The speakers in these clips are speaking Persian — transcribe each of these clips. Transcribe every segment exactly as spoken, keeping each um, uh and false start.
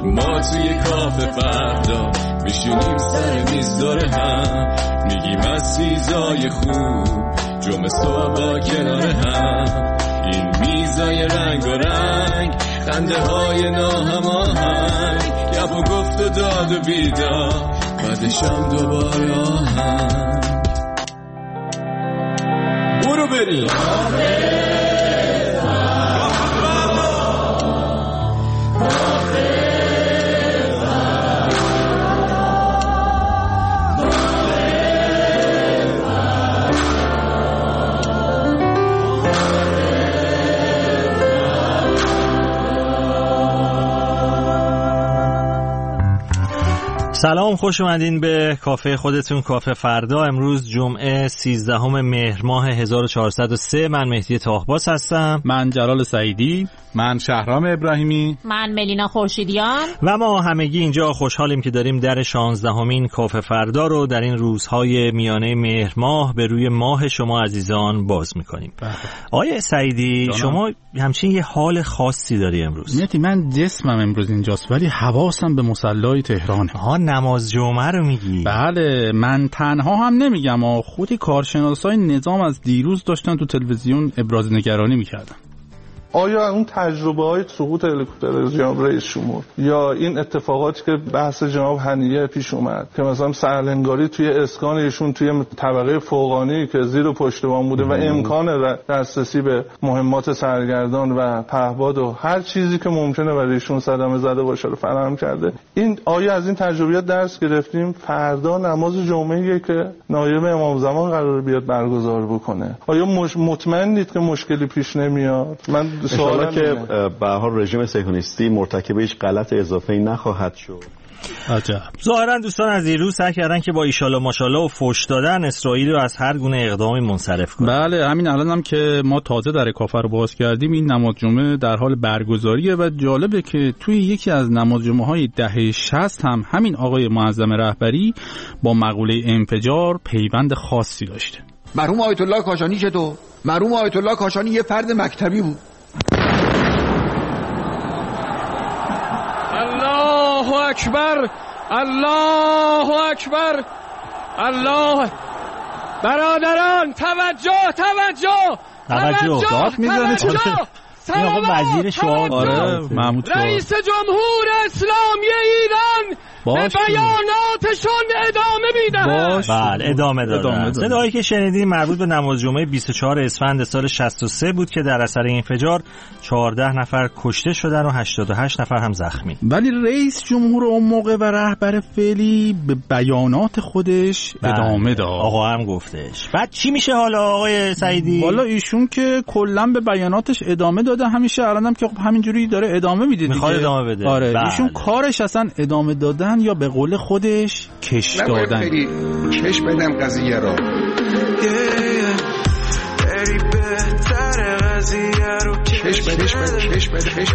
ما توی کافه فردا میشینیم سر میز دور هم، میگیم از چیزای خوب جمعه صبح با کنار هم. این میزای رنگ و رنگ، خنده های ناهماهنگ، گپ و گفت و داد و بیدار، بعدشم دوباره آهنگ. برو بریم سلام، خوش اومدین به کافه خودتون، کافه فردا. امروز جمعه سیزدهم مهر ماه هزار و چهارصد و سه. من مهدی طاهباس هستم. من جلال سعیدی. من شهرام ابراهیمی. من ملینا خورشیدیان. و ما همگی اینجا خوشحالیم که داریم در شانزدهمین کافه فردا رو در این روزهای میانه مهر ماه به روی ماه شما عزیزان باز میکنیم. آقای سعیدی، جانم. شما همچین یه حال خاصی داری امروز. مهدی، من جسمم امروز اینجاست ولی حواسم به مصلی تهرانه. ها، نماز جمعه رو میگی؟ بله، من تنها هم نمیگم، آ خودی کارشناسای نظام از دیروز داشتن تو تلویزیون ابراز نگرانی میکردن. آیا اون تجربه های سقوط هلیکوپتر جناب رئیس جمهور یا این اتفاقاتی که بحث جناب هنیه پیش اومد که مثلا سرلنگاری توی اسکان ایشون توی طبقه فوقانی که زیر و پشتبان بوده و امکان دسترسی به مهمات سرگردان و پهپاد و هر چیزی که ممکنه برای ایشون صدمه زده باشه رو فراهم کرده، این آیا از این تجربیات درس گرفتیم؟ فردا نماز جمعه‌ای که نایب امام زمان قرار بیاد برگزار بکنه، آیا مش... مطمئنید که مشکلی پیش نمیاد؟ من انشالله که به هر حال رژیم صهیونیستی مرتکب هیچ غلط اضافه‌ای نخواهد شد. عجب. ظاهرا دوستان از دیروز سعی کردن که با ایشالله ماشالله و فوش دادن اسرائیل رو از هر گونه اقدامی منصرف کنن. بله، همین الان هم که ما تازه در کافه رو باز کردیم، این نماز جمعه در حال برگزاریه و جالبه که توی یکی از نماز جمعه های دهه شصت هم همین آقای معظم رهبری با مقوله انفجار پیوند خاصی داشته. مرحوم آیت الله کاشانی چطور؟ مرحوم آیت الله کاشانی یه فرد مکتبی بود. الله اکبر، الله اکبر، الله. برادران توجه توجه توجه داد میزنه. این آقا وزیر شورای. آره، محمود رئیس جمهور اسلامی ایران به بیاناتشون ادامه میدن. بله، ادامه دادن. صدایی که شنیدیم مربوط به نماز جمعه بیست و چهار اسفند سال شصت و سه بود که در اثر انفجار چهارده نفر کشته شدن و هشتاد و هشت نفر هم زخمی. ولی رئیس جمهور اون موقع و رهبر فعلی به بیانات خودش بله. ادامه داد. آقا هم گفتش. بعد چی میشه حالا آقای سعیدی؟ والا ایشون که کلا به بیاناتش ادامه داده، همیشه الانم که همینجوری داره ادامه میده. میخواد ادامه بده. آره، بله. ایشون کارش اصلا ادامه دادن یا به قول خودش کش دادن. بری کش بدم قضیه را. کش بدش بد کش بد کش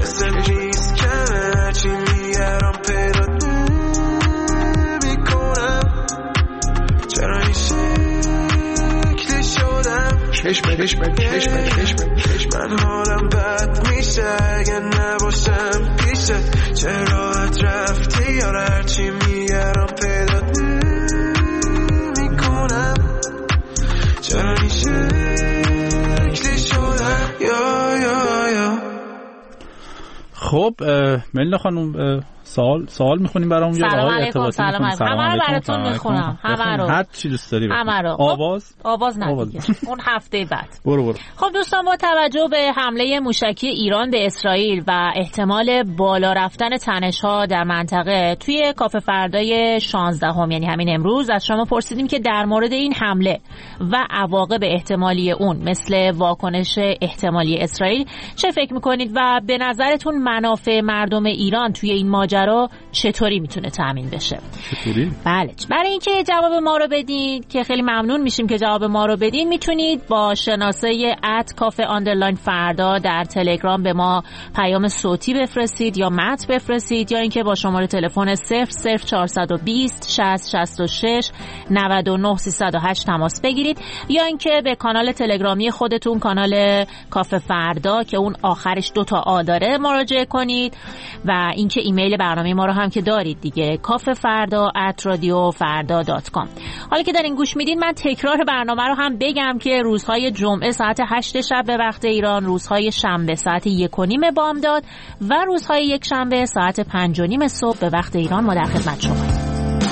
کش بدش بد کش بد کش بد کش بد. من حالم بد میشه اگه نباشم پیشت، چرا ات رفتی یا هرچی میگرم پیدا میکنم، چرا این شکلی شدم یا یا یا. خب ملینا خانم، سوال سوال میخونیم برام یا سلام علیکم. سلام علیکم. همه رو براتون میخونم، همه رو، هر چی دوست داری. همه رو. آواز آواز نه دیگه، اون هفته بعد. برو برو. خب دوستان، با توجه به حمله موشکی ایران به اسرائیل و احتمال بالا رفتن تنش‌ها در منطقه، توی کافه فردای شانزدهم یعنی همین امروز از شما پرسیدیم که در مورد این حمله و عواقب احتمالی اون مثل واکنش احتمالی اسرائیل چه فکر میکنید و به نظرتون منافع مردم ایران توی این ماجرا چطوری میتونه تامین بشه. چطوری؟ بله، برای اینکه جواب ما رو بدین که خیلی ممنون میشیم که جواب ما رو بدین، میتونید با شناسه ات کافه آندرلاین فردا در تلگرام به ما پیام صوتی بفرستید یا متن بفرستید، یا اینکه با شماره تلفن صفر صفر چهارصد و بیست شصت شصت و شش نود و نه سیصد و هشت تماس بگیرید، یا اینکه به کانال تلگرامی خودتون، کانال کافه فردا که اون آخرش دو تا آ داره، مراجعه کنید. و اینکه ایمیل برنامه ما رو هم که دارید دیگه، کافه فردا ات رادیو فردا دات کام. حالا که دارین گوش میدین، من تکرار برنامه رو هم بگم که روزهای جمعه ساعت هشت شب به وقت ایران، روزهای شنبه ساعت یک و نیم بامداد و روزهای یک شنبه ساعت پنج و نیم صبح به وقت ایران ما در خدمت شما.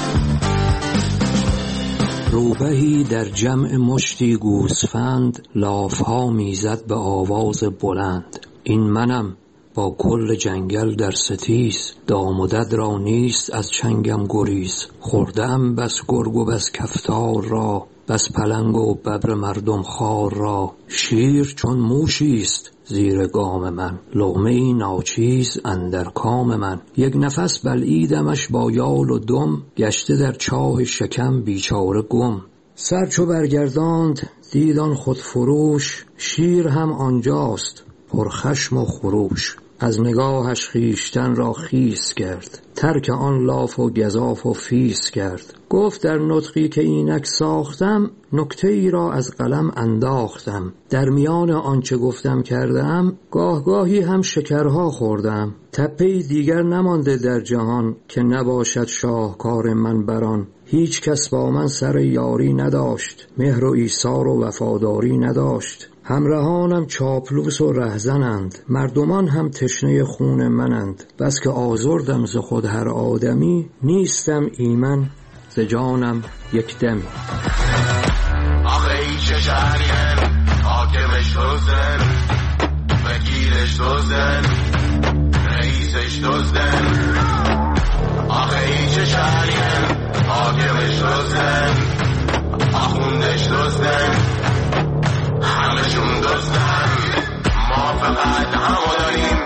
روبهی در جمع مشتی گوسفند، لافها میزد به آواز بلند. این منم با کل جنگل در ستیز، دام و دد را نیست از چنگم گریز. خوردم بس گرگ و بس کفتار را، بس پلنگ و ببر مردم خار را. شیر چون موشیست زیر گام من، لقمه‌ای ناچیز اندر کام من. یک نفس بلعیدمش با یال و دم، گشته در چاه شکم بیچاره گم. سر چو برگرداند دیدان خود فروش، شیر هم آنجاست پرخشم و خروش. از نگاهش خیشتن را خیس کرد، ترک آن لاف و گزاف و فیس کرد. گفت در نطقی که اینک ساختم، نکته ای را از قلم انداختم. در میان آنچه گفتم کردم، گاه گاهی هم شکرها خوردم. تپه‌ای دیگر نمانده در جهان، که نباشد شاهکار من بران. هیچ کس با من سر یاری نداشت، مهر و ایثار و وفاداری نداشت. همراهانم چاپلوس و رهزنند، مردمان هم تشنه خون منند. بس که آزردم ز خود هر آدمی، نیستم ایمن ز جانم یک دمی. آخه این چه شهریم حاکمش دوزن، وکیلش دوزن، رئیسش دوزن. آخه این چه شهریم حاکمش دوزن، آخوندش دوزن، همشون دوستن. ما فقط همو داریم،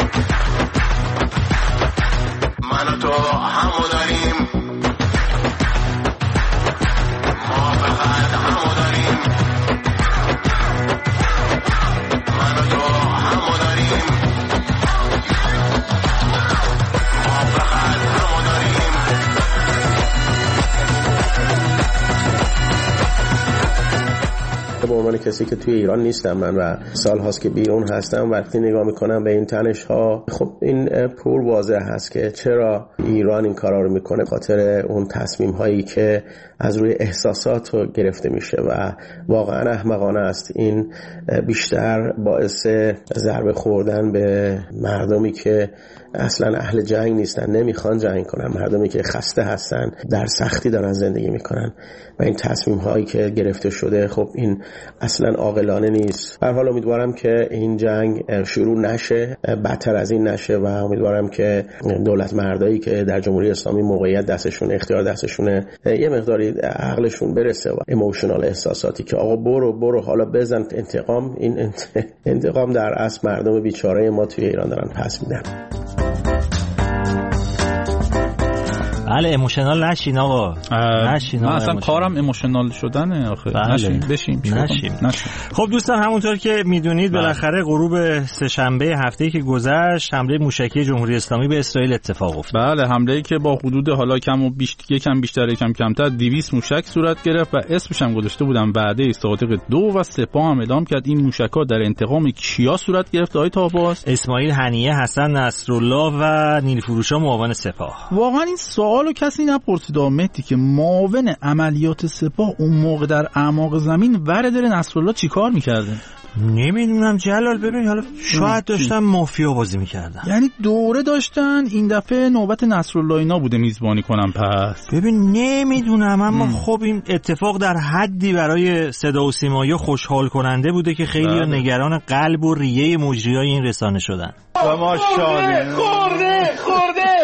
من و تو همو داریم. ما فقط همو داریم، من و تو همو داریم. ما فقط همو داریم. به عنوان کسی که توی ایران نیستم من و سال هاست که بیرون هستم، وقتی نگاه میکنم به این تنش ها، خب این پر واضح هست که چرا ایران این کارا رو میکنه. خاطر اون تصمیم هایی که از روی احساسات رو گرفته میشه و واقعا احمقانه است. این بیشتر باعث ضربه خوردن به مردمی که اصلا اهل جنگ نیستن، نمیخوان جنگ کنن، مردمی که خسته هستن، در سختی دارن زندگی میکنن و این تصمیم هایی که گرفته شده، خب این اصلا عاقلانه نیست. به هر حال امیدوارم که این جنگ شروع نشه، بدتر از این نشه و امیدوارم که دولت مردایی که در جمهوری اسلامی موقعیت دستشون، اختیار دستشونه، یه مقداری عقلشون برسه و ایموشنال احساساتی که آقا برو برو حالا بزن انتقام. این انتقام در اصل مردم بیچاره ما توی ایران دارن پس میدن. بله ایموشنال نشین آقا، نشین آقا. من اصلا کارم ایموشنال شدنه آخه. بله. نشین بشیم نشین. نشین. خب دوستان، همونطور که میدونید بالاخره غروب سه‌شنبه هفته‌ای که گذشت حمله موشکی جمهوری اسلامی به اسرائیل اتفاق افتاد. بله، حمله‌ای که با حدود حالا کم و بیش یکم بیشتر یکم کمتر دویست موشک صورت گرفت و اسمش هم گذاشته بودن وعده صادق دو و سپاه هم اعلام کرد این موشک‌ها در انتقام کیا صورت گرفت. آقای طاه‌باز، اسماعیل هنیه، حسن نصرالله و نیلفروشا معاون سپاه. واقعا این سوالو کسی نپرسید مهدی که معاون عملیات سپاه اون موقع در اعماق زمین ورد نصرالله چیکار می‌کرده؟ نمیدونم جلال، ببین حالا شاید داشتن مافیا بازی میکردن، یعنی دوره داشتن. این دفعه نوبت نصرالله اینا بوده میزبانی کنم. پس ببین نمیدونم، اما ام. خب این اتفاق در حدی برای صدا و سیمایی خوشحال کننده بوده که خیلی نگران قلب و ریه مجریای این رسانه شدن. و ماشاءالله خورده خورده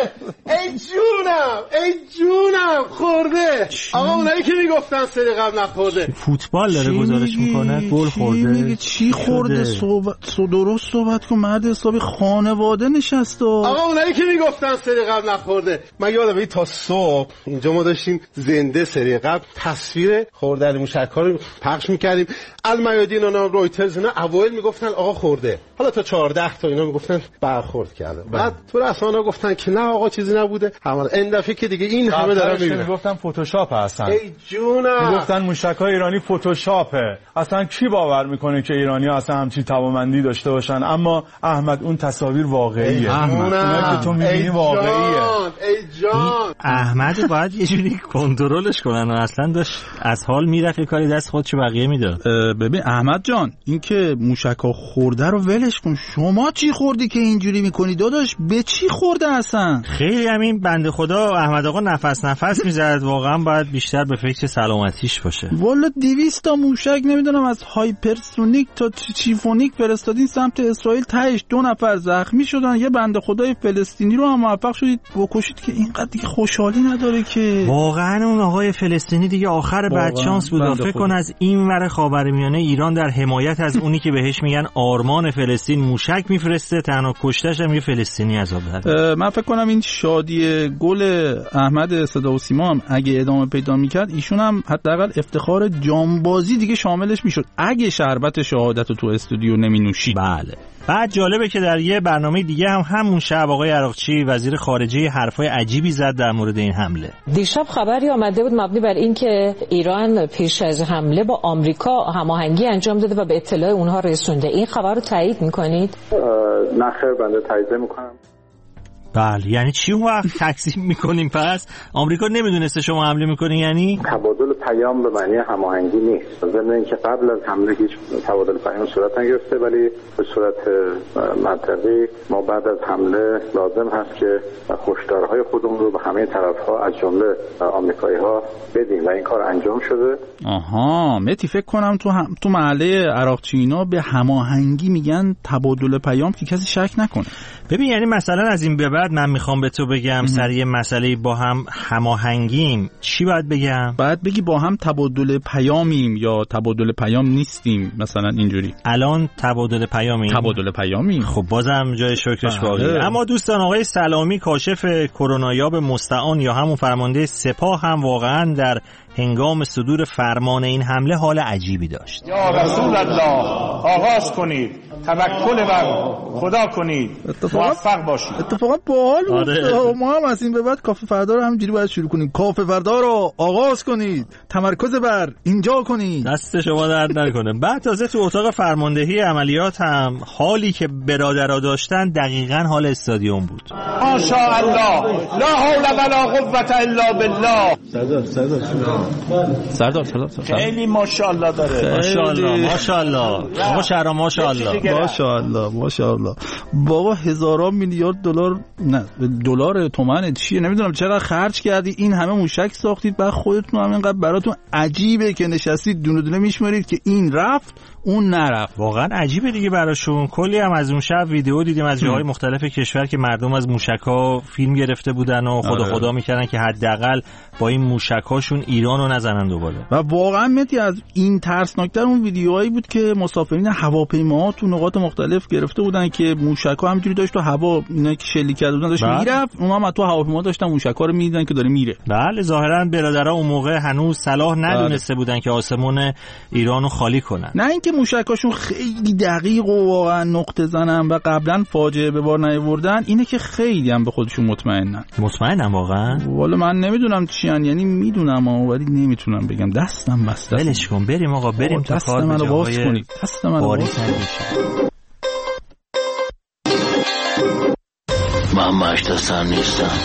ای جونم ای جونم خورده. آقا اونایی که میگفتن سری قبل نخورده. فوتبال داره گزارش میکنه گل خورده. میگه چی خورده؟ صحبت درست صحبت کن مرد حسابی، خانواده نشسته. آقا اونایی که میگفتن سری قبل نخورده، من یادم تا صبح اینجا ما داشتیم زنده سری قبل تصویر خوردن موشک‌ها رو پخش میکردیم. المیادین و رویترز اینا اوایل میگفتن آقا خورده، حالا تا چهارده تا اینا میگفتن برخورد کرده. بعد تو رسانه‌ها گفتن که نه آقا چیزی نبوده. همون این دفعه که دیگه این همه دارن میبینن میگفتن فتوشاپ هستن. ای جونم میگفتن موشک‌های ایرانی فتوشاپه. اصلا کی باور میکنه که ایرانی‌ها اصلا همچین توانمندی داشته باشن؟ اما احمد اون تصاویر واقعیه. اونایی که تو میبینی واقعیه. ای جان احمد باید یه جوری کنترلش کنن و اصلا داشت از حال میرفت یه کاری دست خودشو بقیه میداد. ببین احمد جان این که موشک‌ها خورده رو ولش کن، شما چی خوردی که اینجوری میکنی داداش؟ به چی خورده اصلا؟ خیلی همین بنده خدا احمد آقا نفس نفس میزد، واقعا باید بیشتر به فکر سلامتیش باشه. والا دویست تا موشک نمیدونم از هایپرسونیک تا چیفونیک فرستادین سمت اسرائیل، تهش دو نفر زخمی شدن. یه بنده خدای فلسطینی رو هم موفق شدید بکشید که اینقدر دیگه خوشحالی نداره که. واقعا اون آقای فلسطینی دیگه آخر بدشانس بود. فکر کن از این ور خاورمیانه ایران در حمایت از اونی که بهش میگن آرمان فلسطین موشک میفرسته، تنها کشتش هم یه فلسطینی عذاب بده. من فکر کنم این شادی گل احمد صدا و سیما هم اگه ادامه پیدا میکرد ایشون هم حداقل افتخار جانبازی دیگه شاملش میشد اگه شربت شهادت رو تو استودیو نمی نوشید. بله. بعد جالبه که در یه برنامه دیگه هم همون شب آقای عراقچی وزیر خارجه حرفای عجیبی زد در مورد این حمله. دیشب خبری آمده بود مبنی بر این که ایران پیش از حمله با آمریکا هماهنگی انجام داده و به اطلاع اونها رسونده. این خبر رو تایید میکنید؟ نه خیر، بنده تایید نمیکنم. بله یعنی چی اون وقت تقسیم میکنیم؟ پس آمریکا نمیدونسته شما حمله میکنین؟ یعنی تبادل پیام به معنی هماهنگی نیست. ضمن اینکه قبل از حمله هیچ تبادل پیام صورت نگرفته، ولی به صورت منطقی ما بعد از حمله لازم هست که هشدارهای خودمون رو به همه طرف‌ها از جمله آمریکایی‌ها بدیم و این کار انجام شده. آها متی فکر کنم تو هم... تو محله عراقچینا به هماهنگی میگن تبادل پیام که کسی شک نکنه. ببین یعنی مثلا از این به بعد من میخوام به تو بگم سر یه مسئله با هم هماهنگیم چی باید بگم؟ باید بگی با هم تبادل پیامیم یا تبادل پیام نیستیم، مثلا اینجوری. الان تبادل پیامیم. تبادل پیامیم. خب بازم جای شکرش باقیه. اما دوستان آقای سلامی کاشف کرونایاب مستعان یا همون فرمانده سپاه هم واقعا در هنگام صدور فرمان این حمله حال عجیبی داشت. یا رسول الله آغاز کنید، توکل بر خدا کنید، موفق باشید. اتفاقا باحال بود. آره. ما هم از این به بعد کافه فردا رو همینجوری باید شروع کنیم. کافه فردا رو آغاز کنید، تمرکز بر اینجا کنید. دست شما درد نکنه. بعد تازه تو اتاق فرماندهی عملیات هم حالی که برادرها داشتن دقیقاً حال استادیوم بود. ماشاءالله لا حول ولا قوة الا بالله. سردار سردار سردار سردار خیلی ماشاءالله داره. ماشاءالله ماشاءالله ماشاءالله ماشاءالله ماشاءالله ماشاءالله. بابا هزاران میلیارد دلار نه دلار تومن چیه نمیدونم چرا خرج کردی این همه موشک ساختید، بعد خودتون هم اینقدر براتون عجیبه که نشستید دونه دونه میشمارید که این رفت اون نرفت. واقعا عجیبه دیگه براشون. کلی هم از اون شب ویدیو دیدیم از جاهای مختلف کشور که مردم از موشک‌ها فیلم گرفته بودن و خدا خدا میکردن که حداقل با این موشک‌هاشون ایرانو نزنن دوباره. و واقعا متی از این ترسناکتر اون ویدیوهایی بود که مسافرین هواپیماها تو نقاط مختلف گرفته بودن که موشک‌ها همینجوری داشت تو هوا اینا که شلیک کرده بودن داشت میرفت، اونها هم تو هواپیما داشتن موشک‌ها رو می‌دیدن که داره میره. بله ظاهرا برادرها اون موقع هنوز صلاح ندونسته بودن که آسمون ایرانو خالی کنن. نه اینکه موشکاشون خیلی دقیق و واقعا نقطه زنن و قبلا فاجعه به بار نیاوردن، اینه که خیلی هم به خودشون مطمئنن. مطمئنم واقعا؟ والا من نمیدونم چیان، یعنی میدونم ولی نمیتونم بگم. دستم بسته. ولش کن بریم آقا بریم تا کار به جاهای دست منو باز کنید. من مشت سن نیستم،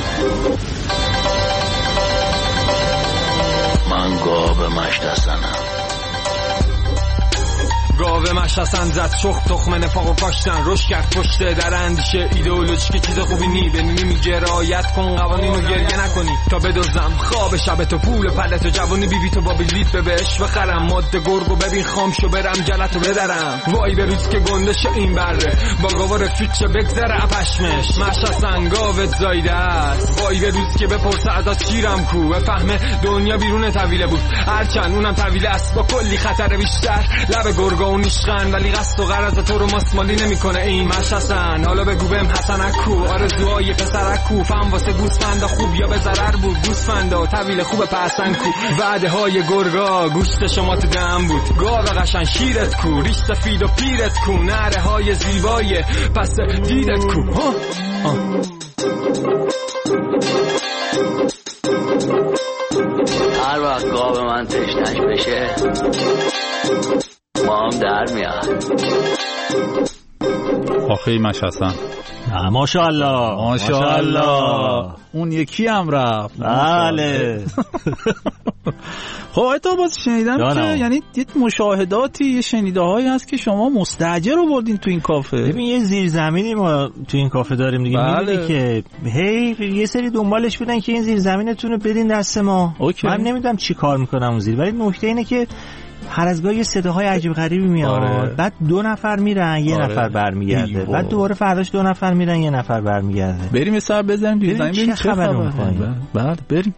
من گاب مشت سنم. گاوه مشاسن زد شخ تخم نفاق و کاشتن روش کرد پشت در اندیشه ایدئولوژی که چیز خوبی نی بنی میگه رعایت کن قوانین رو گریه نکنی تا بدزدم خواب شب تو پول پلت و جوانی بیبی تو با بلیت ببش بخرم ماده گرگو ببین خام شو برم جلتو بدرم وای به روز که گندش این بره با گاوا رفیقش بگذره پشمش مشاسن گاوت زایده است وای به روز که بپرسه ازت شیرم کو بفهمه دنیا بیرون طویله بود هرچند اونم طویله است با کلی خطر بیشتر لب گرگا و نیشخن ولی قصد و غرض تو رو ماسمالی نمیکنه این مشاسن حالا بگو بهم حسنک کو آرزوهای پسرک کو فهم واسه گوسفندا خوب یا به ضرر بود گوسفندا طویله خوب پسن کو وعده های گرگا گوشت شما تو دم بود گاو قشنگ شیرت کو ریش سفید و پیرت کو نره های زیبای پس دیدت کو ها هر وقت گاو من تشنش بشه ما هم در میاد. آخه مشاسن ماشاءالله ماشاءالله اون یکی هم رفت. بله. خب آیتا باز شنیدم که یعنی دید مشاهداتی یه شنیده هایی هست که شما مستاجر رو بردین تو این کافه. ببین یه زیرزمینی ما تو این کافه داریم دیگه. بله. میدونی که هی یه سری دنبالش بودن که این زیرزمینتون رو بدین دست ما. اوکی. من نمیدونم چی کار میکنم اون زیر، ولی نکته اینه که هر از گاهی یه صداهای عجیب غریبی میاد. آره. بعد دو نفر میرن یه آره. نفر برمیگرده. بعد دوباره فرداش دو نفر میرن یه نفر برمیگرده. بریم یه سر بزنیم دیگه زمین ببینیم چه خبره می‌خوایم. بعد بریم.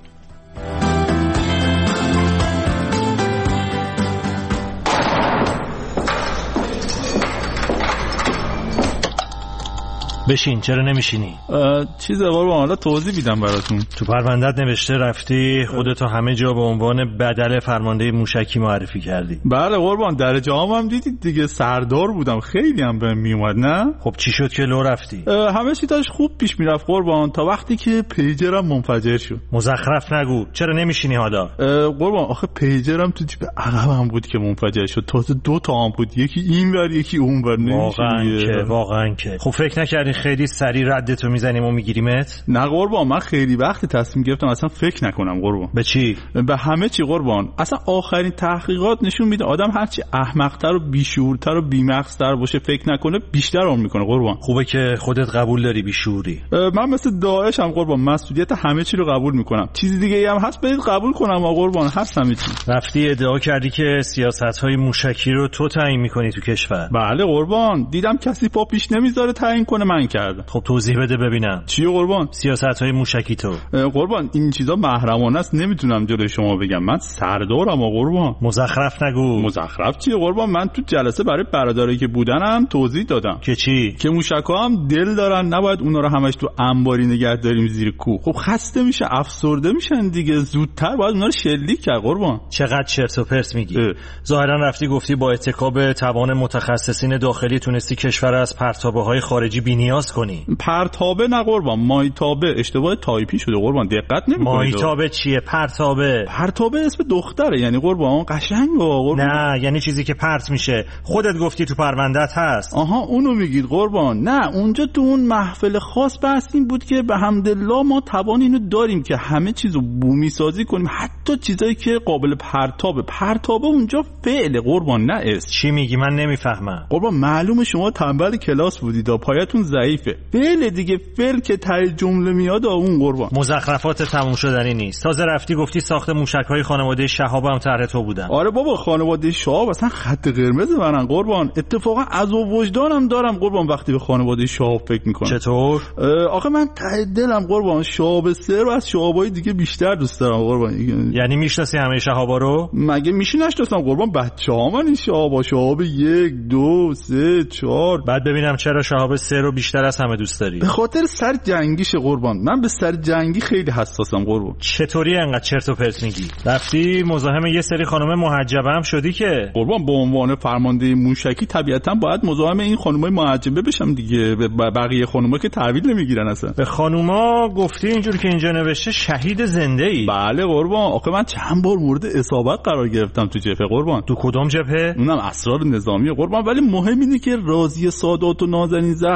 بشین، چرا نمیشینی؟ چیزه قربان حالا توضیح میدم براتون. تو پرونده‌ات نوشته رفتی خودتو همه جا به عنوان بدل فرمانده موشکی معرفی کردی. بله قربان، درجه هم, هم دیدید دیگه، سردار بودم، خیلی هم بهم میومد. نه خب چی شد که لو رفتی؟ همه چی داشت خوب پیش میرفت قربان، تا وقتی که پیجرم منفجر شد. مزخرف نگو، چرا نمیشینی حالا؟ قربان آخه پیجرم تو جیب عقبم بود که منفجر شد، تازه دو تا هم بود، یکی اینور یکی اونور. واقعا که واقعا که خب فکر نکردی خیلی سری ردتو میزنیم و میگیریمت؟ نه قربان، من خیلی وقت تصمیم گرفتم اصلا فکر نکنم قربان. به چی؟ به همه چی قربان. اصلا آخرین تحقیقات نشون میده آدم هرچی احمق‌تر و بیشعورتر و بی‌مغزتر باشه فکر نکنه بیشتر عمر میکنه قربان. خوبه که خودت قبول داری بیشعوری. من مثل داعش هم قربان، مسئولیت همه چی رو قبول میکنم. چیزی دیگه ای هم هست برید قبول کنم قربان، هست همه چی. رفتی ادعا کردی که سیاست‌های موشکی رو تو تعیین میکنی تو کشور. بله قربان، دیدم کسی پا پیش نمیذاره تعیین کنه، من کردم. خب توضیح بده ببینم. چی قربان؟ سیاست‌های موشکی تو. قربان این چیزا محرمانه است، نمیتونم جلوی شما بگم. من سردارم قربان. مزخرف نگو. مزخرف چیه قربان؟ من تو جلسه برای برادرایی که بودنم توضیح دادم که چی؟ که موشک‌ها هم دل دارن، نباید اونا رو همش تو انباری نگه داریم زیر کوه. خب خسته میشه، افسرده میشن دیگه، زودتر باید اونا رو شلیک کرد قربان. چقدر چرت و پرت میگی. ظاهرا رفتی گفتی با اتکا توان متخصصین داخلی تونستی کشور از پرتابه‌های خارجی بی‌نیاز کنی. پرتابه نه قربان، مایتابه. اشتباه تایپی شده قربان، دقت نمی‌کنید. مایتابه چیه؟ پرتابه. پرتابه اسم دختره یعنی قربان، قشنگ قربان. نه یعنی چیزی که پرت میشه. خودت گفتی تو پرونده‌ات هست. آها اونو میگید قربان. نه اونجا تو اون محفل خاص بحث این بود که به حمدالله ما توان اینو داریم که همه چیزو بومی سازی کنیم، حتی چیزایی که قابل پرتابه. پرتابه اونجا فعل قربان، نه اسم. چی میگی؟ من نمیفهمم. قربان معلومه شما تنبل کلاس بودید، پایتون ضعیفه. فعل دیگه، فعل که ته جمله میاد اون قربان. مزخرفات تموم شدنی نیست. تازه رفتی گفتی ساخت موشک‌های خانواده شهاب هم طرح تو بودن. آره بابا، خانواده شهاب اصلا خط قرمز منن قربان. اتفاقا عذاب وجدانم دارم قربان وقتی به خانواده شهاب فکر میکنم. چطور؟ آخه من ته دلم قربان شهاب سه رو از شهابای دیگه بیشتر دوست دارم قربان. یعنی میشناسی همه شهابا رو؟ مگه میشه نشناسم قربان؟ بچه‌ها من این شهابا، شهاب یک دو سه چهار. بعد ببینم چرا شهاب سه رو بیشتر از همه دوست داری؟ به خاطر سر جنگیشه قربان. من به سر جنگی خیلی حساسم قربان. چطوری انقدر چرت و پرت میگی؟ رفتی مزاحم یه سری خانم محجبه هم شدی که قربان. به عنوان فرمانده موشکی طبیعتا باید مزاحم این خانمای محجبه بشم دیگه. به بقیه خانم‌ها که تحویل نمیگیرن اصلا. به خانوما گفتی اینجوری که اینجا نوشته شهید زنده ای؟ بله قربان. آخه من چند بار مورد اصابت قرار گرفتم تو جبهه قربان. تو کدوم جبهه؟ اونم اسرار نظامی قربان. ولی مهم اینه که راضیه سادات و نازنین زهرا خیلی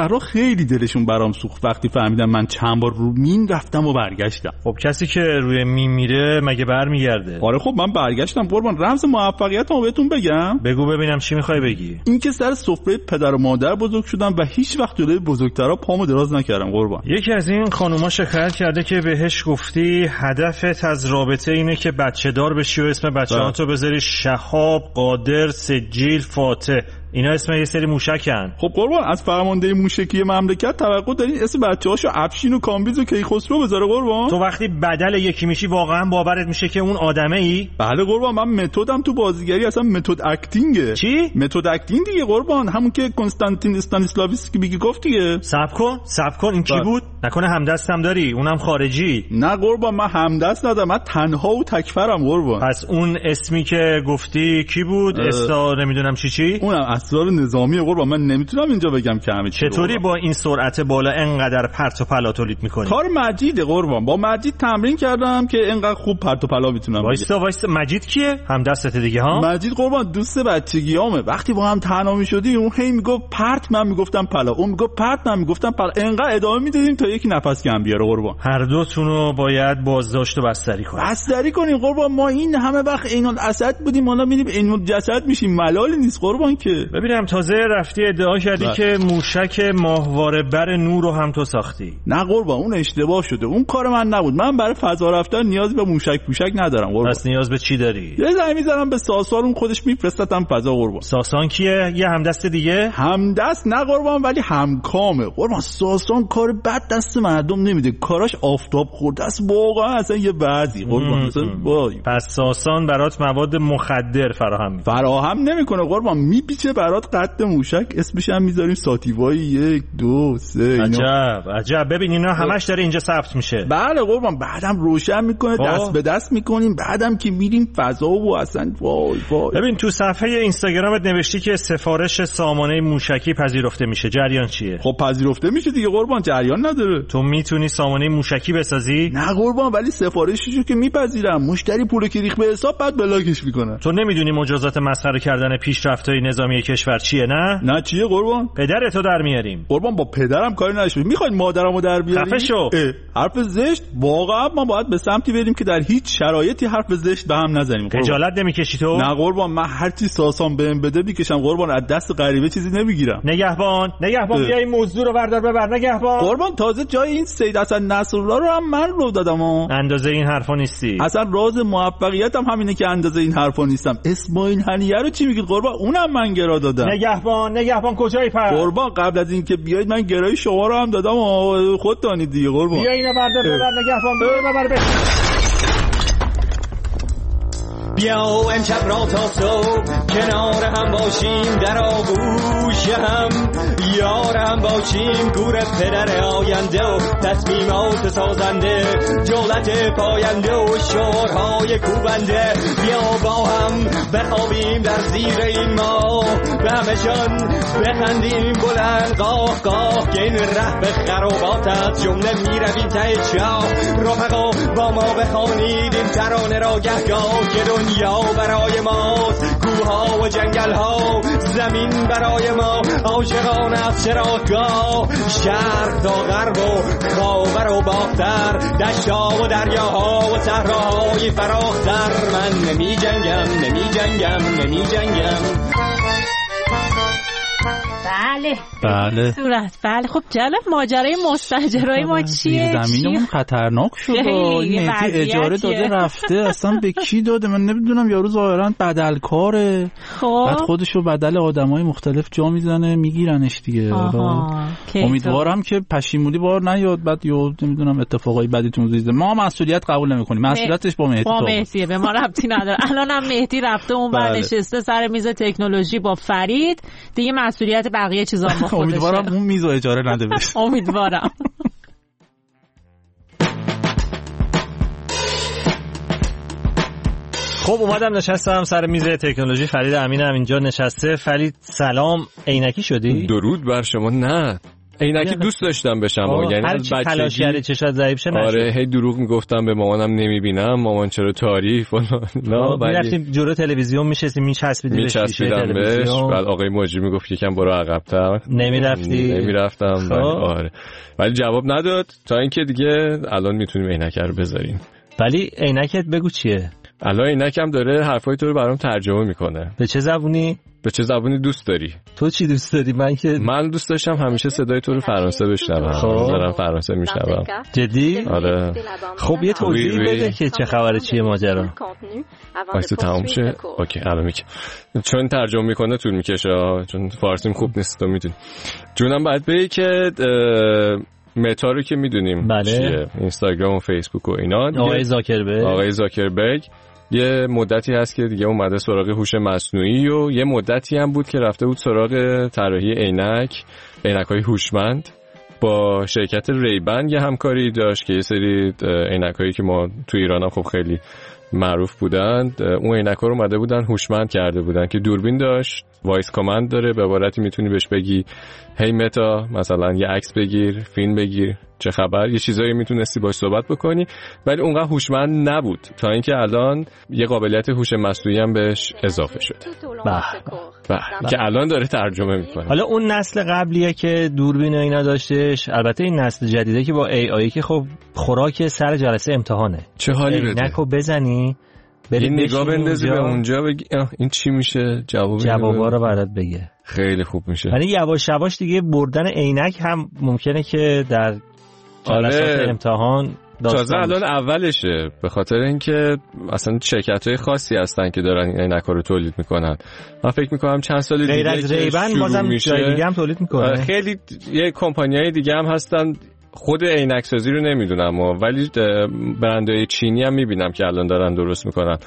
خیلی دلشون برام سوخت وقتی فهمیدم من چند بار رو مین رفتم و برگشتم. خب کسی که روی مین میره مگه برمیگرده؟ آره خب من برگشتم قربان. رمز موفقیتمو بهتون بگم؟ بگو ببینم چی میخوای بگی. این که سر سفره پدر و مادر بزرگ شدم و هیچ وقت جلوی بزرگترا پامو دراز نکردم قربان. یکی از این خانوما شکایت کرده که بهش گفتی هدفت از رابطه اینه که بچه دار بشی و اسم بچه‌هاتو بذاری شهاب، قادر، سجیل، فاتح. اینا اسم یه سری موشکن. خب قربان از فرمانده موشکی مملکت توقع دارین اسم بچه‌هاشو افشین و کامبیز و کیخسرو بذاره قربان؟ تو وقتی بدل یکی میشی واقعا باورت میشه که اون آدمه ای؟ بله قربان، من متدم تو بازیگری اصلا متد اکتینگه. چی؟ متد اکتینگ دیگه قربان، همون که کنستانتین استانیسلاویسکی میگه گفت دیگه. صبر کن، صبر کن، این کی بود؟ نکنه همدستم داری؟ اونم خارجی؟ نه قربان من همدست ندارم، من تنها و تکفرم قربان. پس اون اسمی که گفتی کی بود؟ استا نمیدونم چی چی؟ اونم اسرار نظامی قربان، من نمیتونم اینجا بگم که همه چی. چطوری با این سرعت بالا انقدر پرت و پلا تولید میکنی؟ کار مجیده قربان، با مجید تمرین کردم که اینقدر خوب پرت و پلا میتونم. وایسا وایسا، مجید کیه؟ همدستت دیگه ها؟ مجید قربان دوست بچگیامه. وقتی با هم تنها میشدیم اون هی میگفت پرت، من میگفتم پلا، اون میگفت پرت، من میگفتم پلا. اینقدر ادامه میدادیم تا یکی نفس کم بیاره قربان. هر دوتون رو باید بازداشت و بستری کنیم. بستری کنیم قربان، ما این همه وقت عین الاسد بودیم حالا میریم عین الجسد میشیم، ملالی نیست قربان که. ببینم تازه رفتی ادعا کردی که موشک ماهواره بر نور رو هم تو ساختی. نه قربان اون اشتباه شده، اون کار من نبود. من برای فضا رفتن نیاز به موشک پوشک ندارم قربان. پس نیاز به چی داری؟ یه زنگ میزنم به ساسان، اون خودش میفرستتم فضا قربان. ساسان کیه؟ یه همدست دیگه؟ همدست نه قربان ولی همکامه قربان. ساسان کار بد دست مردم نمیده، کاراش آفتاب خورده است واقعا، اصلا یه بعضی قربان. پس ساسان برات مواد مخدر فراهم میکنه؟ فراهم نمیکنه قربان، میپیچه برات قد موشک، اسمش هم میذاریم ساتیوای یک دو سه. عجب عجب. ببین اینا همش داره اینجا ثبت میشه. بله قربان، بعدم روشن میکنه، دست به دست میکنیم، بعدم که میریم فضا و اصلا وای وای. ببین تو صفحه اینستاگرامت نوشتی که سفارش سامانه موشکی پذیرفته میشه، جریان چیه؟ خب پذیرفته میشه دیگه قربان، جریان نداره. تو میتونی سامانه موشکی بسازی؟ نه قربان ولی سفارشیشو که میپذیرم، مشتری پول که ریخ به حساب بعد بلاکش میکنه. تو نمیدونی مجازات مسخره کردن پیشرفت‌های نظامی کشور چیه؟ نه نه چیه قربان؟ پدرتو در میاریم قربان. با پدرم کاری نشه، میخواید مادرمو در بیاریم؟ خفه شو. حرف زشت. واقعا ما باید به سمتی بریم که در هیچ شرایطی حرف زشت به هم نزنیم. خجالت نمیکشی تو؟ نه قربان، من هر چی ساسان بهم بده میکشم قربان، از دست غریبه چیزی نمیگیرم. نگهبان نگهبان بیا این موضوع رو بردار ببر. نگهبان قربان تازه جای این سید حسن نصرالله رو هم من رو دادم. اندازه این حرفا نیستی. اصلا راز موفقیتم هم همینه که اندازه این حرفا نیستم. اسماعیل هنیه رو چی میگید قربان؟ اونم من گرا دادم. نگهبان نگهبان کجایی پس؟ قربان قبل از اینکه بیاید من گرای شما رو هم دادم و خود دانید دیگه قربان. بیا اینو بردار ببر. نگهبان بیا ببر ببر. بیا امشب را تا صبح کنار هم باشیم، در آغوش هم یار هم باشیم، گور پدر آینده و تصمیمات سازنده، جولت پاینده و شعرهای کوبنده. بیا با هم بخوابیم در زیر این ماه، به همشان بخندیم بلند قاه قاه، که این ره به خرابات از جمله میرویم ته چاه. رفقا با ما بخوانید این ترانه را گهگاه، که دنیا برای ماست، کوها و جنگل ها، زمین برای ما عاشقان از چراگاه، شرق تا غرب و خاور و باختر، دشتا و دریاها و صحراهای فراختر. من نمی جنگم نمی جنگم نمی جنگم. بله بله صورت بله. خب جلب ماجرای مستاجرای ما چیه؟ زمینمون خطرناک شد. این مهدی اجاره داده رفته، اصلا به کی داده من نمیدونم. یارو ظاهرا بدلکاره، خب بعد خودشو بدل آدمای مختلف جا میزنه میگیرنش دیگه. امیدوارم که پشیمونی بار نیاد بعد یهو نمیدونم اتفاقای بدی تو زیزه. ما مسئولیت قبول نمیکنیم، مسئولیتش با مهدی با مهدیه، به ما ربطی نداره. الانم مهدی رفته اون ور نشسته سر میز تکنولوژی با فرید دیگه، مسئولیت بقیه چیزا با خودشه. امیدوارم اون میز اجاره نده بشه. امیدوارم. خب اومدم نشستم سر میز تکنولوژی. فرید امین هم اینجا نشسته. فرید سلام، عینکی شدی؟ درود بر شما. نه عینکی دوست داشتم بشم، یعنی هر چی تلاش کردی چشات ضعیف شه نشد. آره هی دروغ میگفتم به مامانم نمیبینم، مامان چرا تعریف فلان. نه رفتیم جلو تلویزیون میشستیم میچسبیدی به شیشه تلویزیون، بعد آقای مجری میگفت یکم برو عقب‌تر، نمیرفتی نمیرفتم. آره ولی جواب نداد تا اینکه دیگه الان میتونیم عینک رو بذاریم. ولی عینکت بگو چیه؟ الان عینکم داره حرفای تو رو برام ترجمه میکنه. به چه زبونی؟ به چه زبونی دوست داری؟ تو چی دوست داری؟ من که من دوست داشتم همیشه صدای تو رو فرانسه بشنوم. خب دارم فرانسه میشنوم. جدی؟ آره. خب یه توضیح بده که چه خبره، چیه ماجرا؟ واسه تموم شه. اوکی الان میگم. چون ترجمه میکنه طول میکشه، چون فارسیم خوب نیست تو میدونی. جونم باید بگی که متا رو که میدونیم بله. چیه، اینستاگرام و فیسبوک و اینا. آقای زاکربرگ آقای زاکربرگ یه مدتی هست که دیگه اومده سراغ هوش مصنوعی و یه مدتی هم بود که رفته بود سراغ طراحی عینک، عینک‌های هوشمند. با شرکت ریبن یه همکاری داشت که یه سری عینک‌هایی که ما تو ایران هم خب خیلی معروف بودند، اون عینک‌ها رو اومده بودن هوشمند کرده بودن که دوربین داشت، وایس کامند داره، به عبارتی میتونی بهش بگی هی متا مثلا یه عکس بگیر، فیلم بگیر، چه خبر، یه چیزایی میتونستی باش صحبت بکنی، ولی اونقدر هوشمند نبود تا اینکه الان یه قابلیت هوش مصنوعی هم بهش اضافه شد. بله بله که الان داره ترجمه میکنه. حالا اون نسل قبلیه که دوربین و اینا داشتش، البته این نسل جدیده که با ای آی که خب خوراک سر جلسه امتحانه، چه حالی بده عینکو بزنی یه نگاه بندازی به اونجا بگی این چی میشه، جواب جوابا رو برات بگه، خیلی خوب میشه. یعنی یواش یواش دیگه بردن عینک هم ممکنه که در جلسات آره. امتحان تازه الان اولشه، به خاطر اینکه اصلا شرکت‌های خاصی هستن که دارن عینک‌ها رو تولید میکنن. من فکر میکنم چند سال دیگه غیر از ریبن بازم جای دیگه هم تولید میکنه. خیلی یه کمپانیای دیگه هم هستن، خود عینک سازی رو نمیدونم ولی برندهای چینی هم میبینم که الان دارن درست میکنن،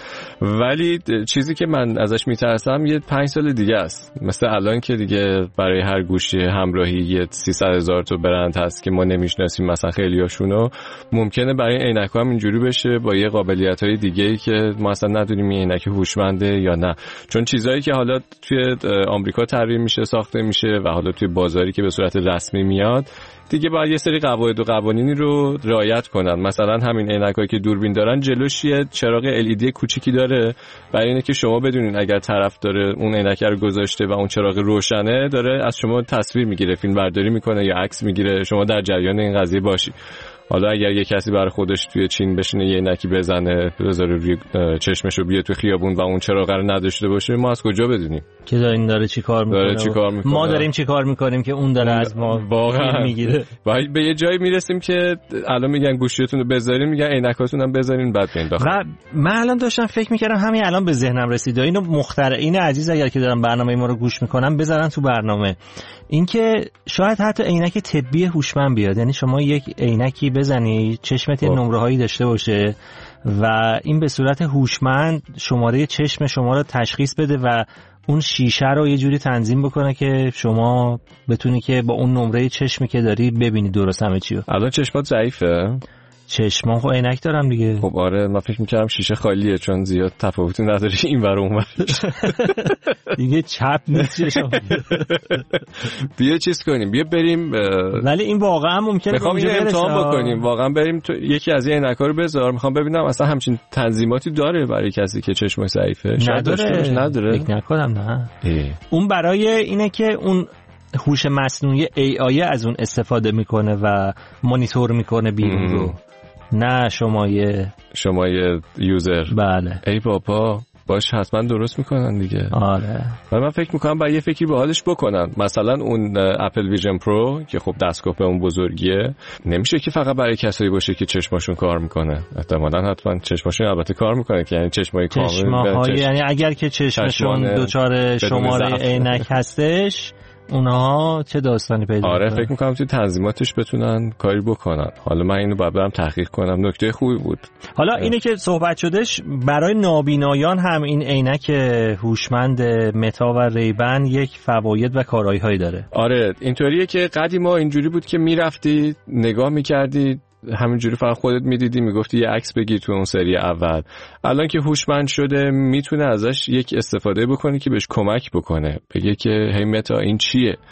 ولی چیزی که من ازش میترسم یه پنج سال دیگه است، مثل الان که دیگه برای هر گوشی همراهی یه سیصد هزار تا برند هست که ما نمیشناسیم مثلا خیلیاشونو، ممکنه برای عینک هم اینجوری بشه با یه قابلیت های دیگه ای که ما اصلا ندونیم این عینک هوشمنده یا نه، چون چیزایی که حالا توی آمریکا طراحی میشه ساخته میشه و حالا توی بازاری که به صورت رسمی میاد دیگه باید یه سری قواعد و قوانینی رو رعایت کنن. مثلا همین عینکایی که دوربین دارن جلوش یه چراغ ال ای دی کوچیکی داره برای اینکه شما بدونین اگر طرف داره اون عینک رو گذاشته و اون چراغ روشنه داره از شما تصویر میگیره، فیلم برداری میکنه یا عکس میگیره، شما در جریان این قضیه باشی. حالا اگر یه کسی برای خودش توی چین بشینه یه عینکی بزنه بذاره روی چشمشو بیاد تو خیابون و اون چراغ رو نداشته باشه، ما از کجا بدونیم که این داره چی کار میکنه؟ داره چی کار میکنه؟ ما داریم چی کار میکنیم که اون داره از ما واقعا میگیره. و به یه جایی میرسیم که الان میگن گوشیتون رو بذارین، میگن عینکاتون هم بذارین بعد بیاین داخل. و من الان داشتم فکر میکردم همین الان به ذهنم رسید، اینو مخترعین عزیز اگر که دارن برنامه ما رو گوش میکنن بذارن تو برنامه، اینکه شاید حتی عینک طبی هوشمند بیاد، یعنی شما یک عینکی بزنی چشمت یه نمره هایی داشته باشه و این به صورت هوشمند شماره چشم شما رو تشخیص بده و اون شیشه رو یه جوری تنظیم بکنه که شما بتونی که با اون نمره چشمی که داری ببینی درست همه چی رو. الان چشمات ضعیفه؟ چشمام خب عینک دارم دیگه. خب آره من فکر می‌کردم شیشه خالیه چون زیاد تفاوتی نداره این ور اون ور. دیگه چپ نیست چشم. بیا چیز کنیم، بیا بریم. ولی این واقعا ممکنه میخوام اینو امتحان بکنیم، واقعا بریم تو یکی از این عینک‌ها رو بذار، میخوام ببینم اصلا همچین تنظیماتی داره برای کسی که چشمش ضعیفه. نداره. نداره. فکر نکنم نه. ای. اون برای اینه که اون هوش مصنوعی ای آی از اون استفاده میکنه و مانیتور میکنه بیرون رو، نه شمای شمای یوزر. بله. ای بابا باش حتما درست میکنن دیگه. آره. و من فکر میکنم باید یه فکری به حالش بکنن، مثلا اون اپل ویژن پرو که خب دستگاه به اون بزرگیه نمیشه که فقط برای کسایی باشه که چشماشون کار میکنه، احتمالاً حتما چشماشون البته کار میکنه که یعنی چشمای کامل چشماهای چشم... یعنی اگر که چشمشون دوچار شماره عینک هستش اونها چه داستانی پیدا آره فکر میکنم توی تنظیماتش بتونن کاری بکنن. حالا من اینو باید برم تحقیق کنم، نکته خوبی بود. حالا اینه که صحبت شدش برای نابینایان هم این عینک هوشمند متا و ریبن یک فواید و کارایی هایی داره. آره اینطوریه که قدیما اینجوری بود که میرفتی نگاه میکردی همینجوری فقط خودت میدیدی میگفتی یه عکس بگیر تو اون سری اول. الان که هوشمند شده میتونه ازش یک استفاده بکنه که بهش کمک بکنه، بگه که هی متا این چیه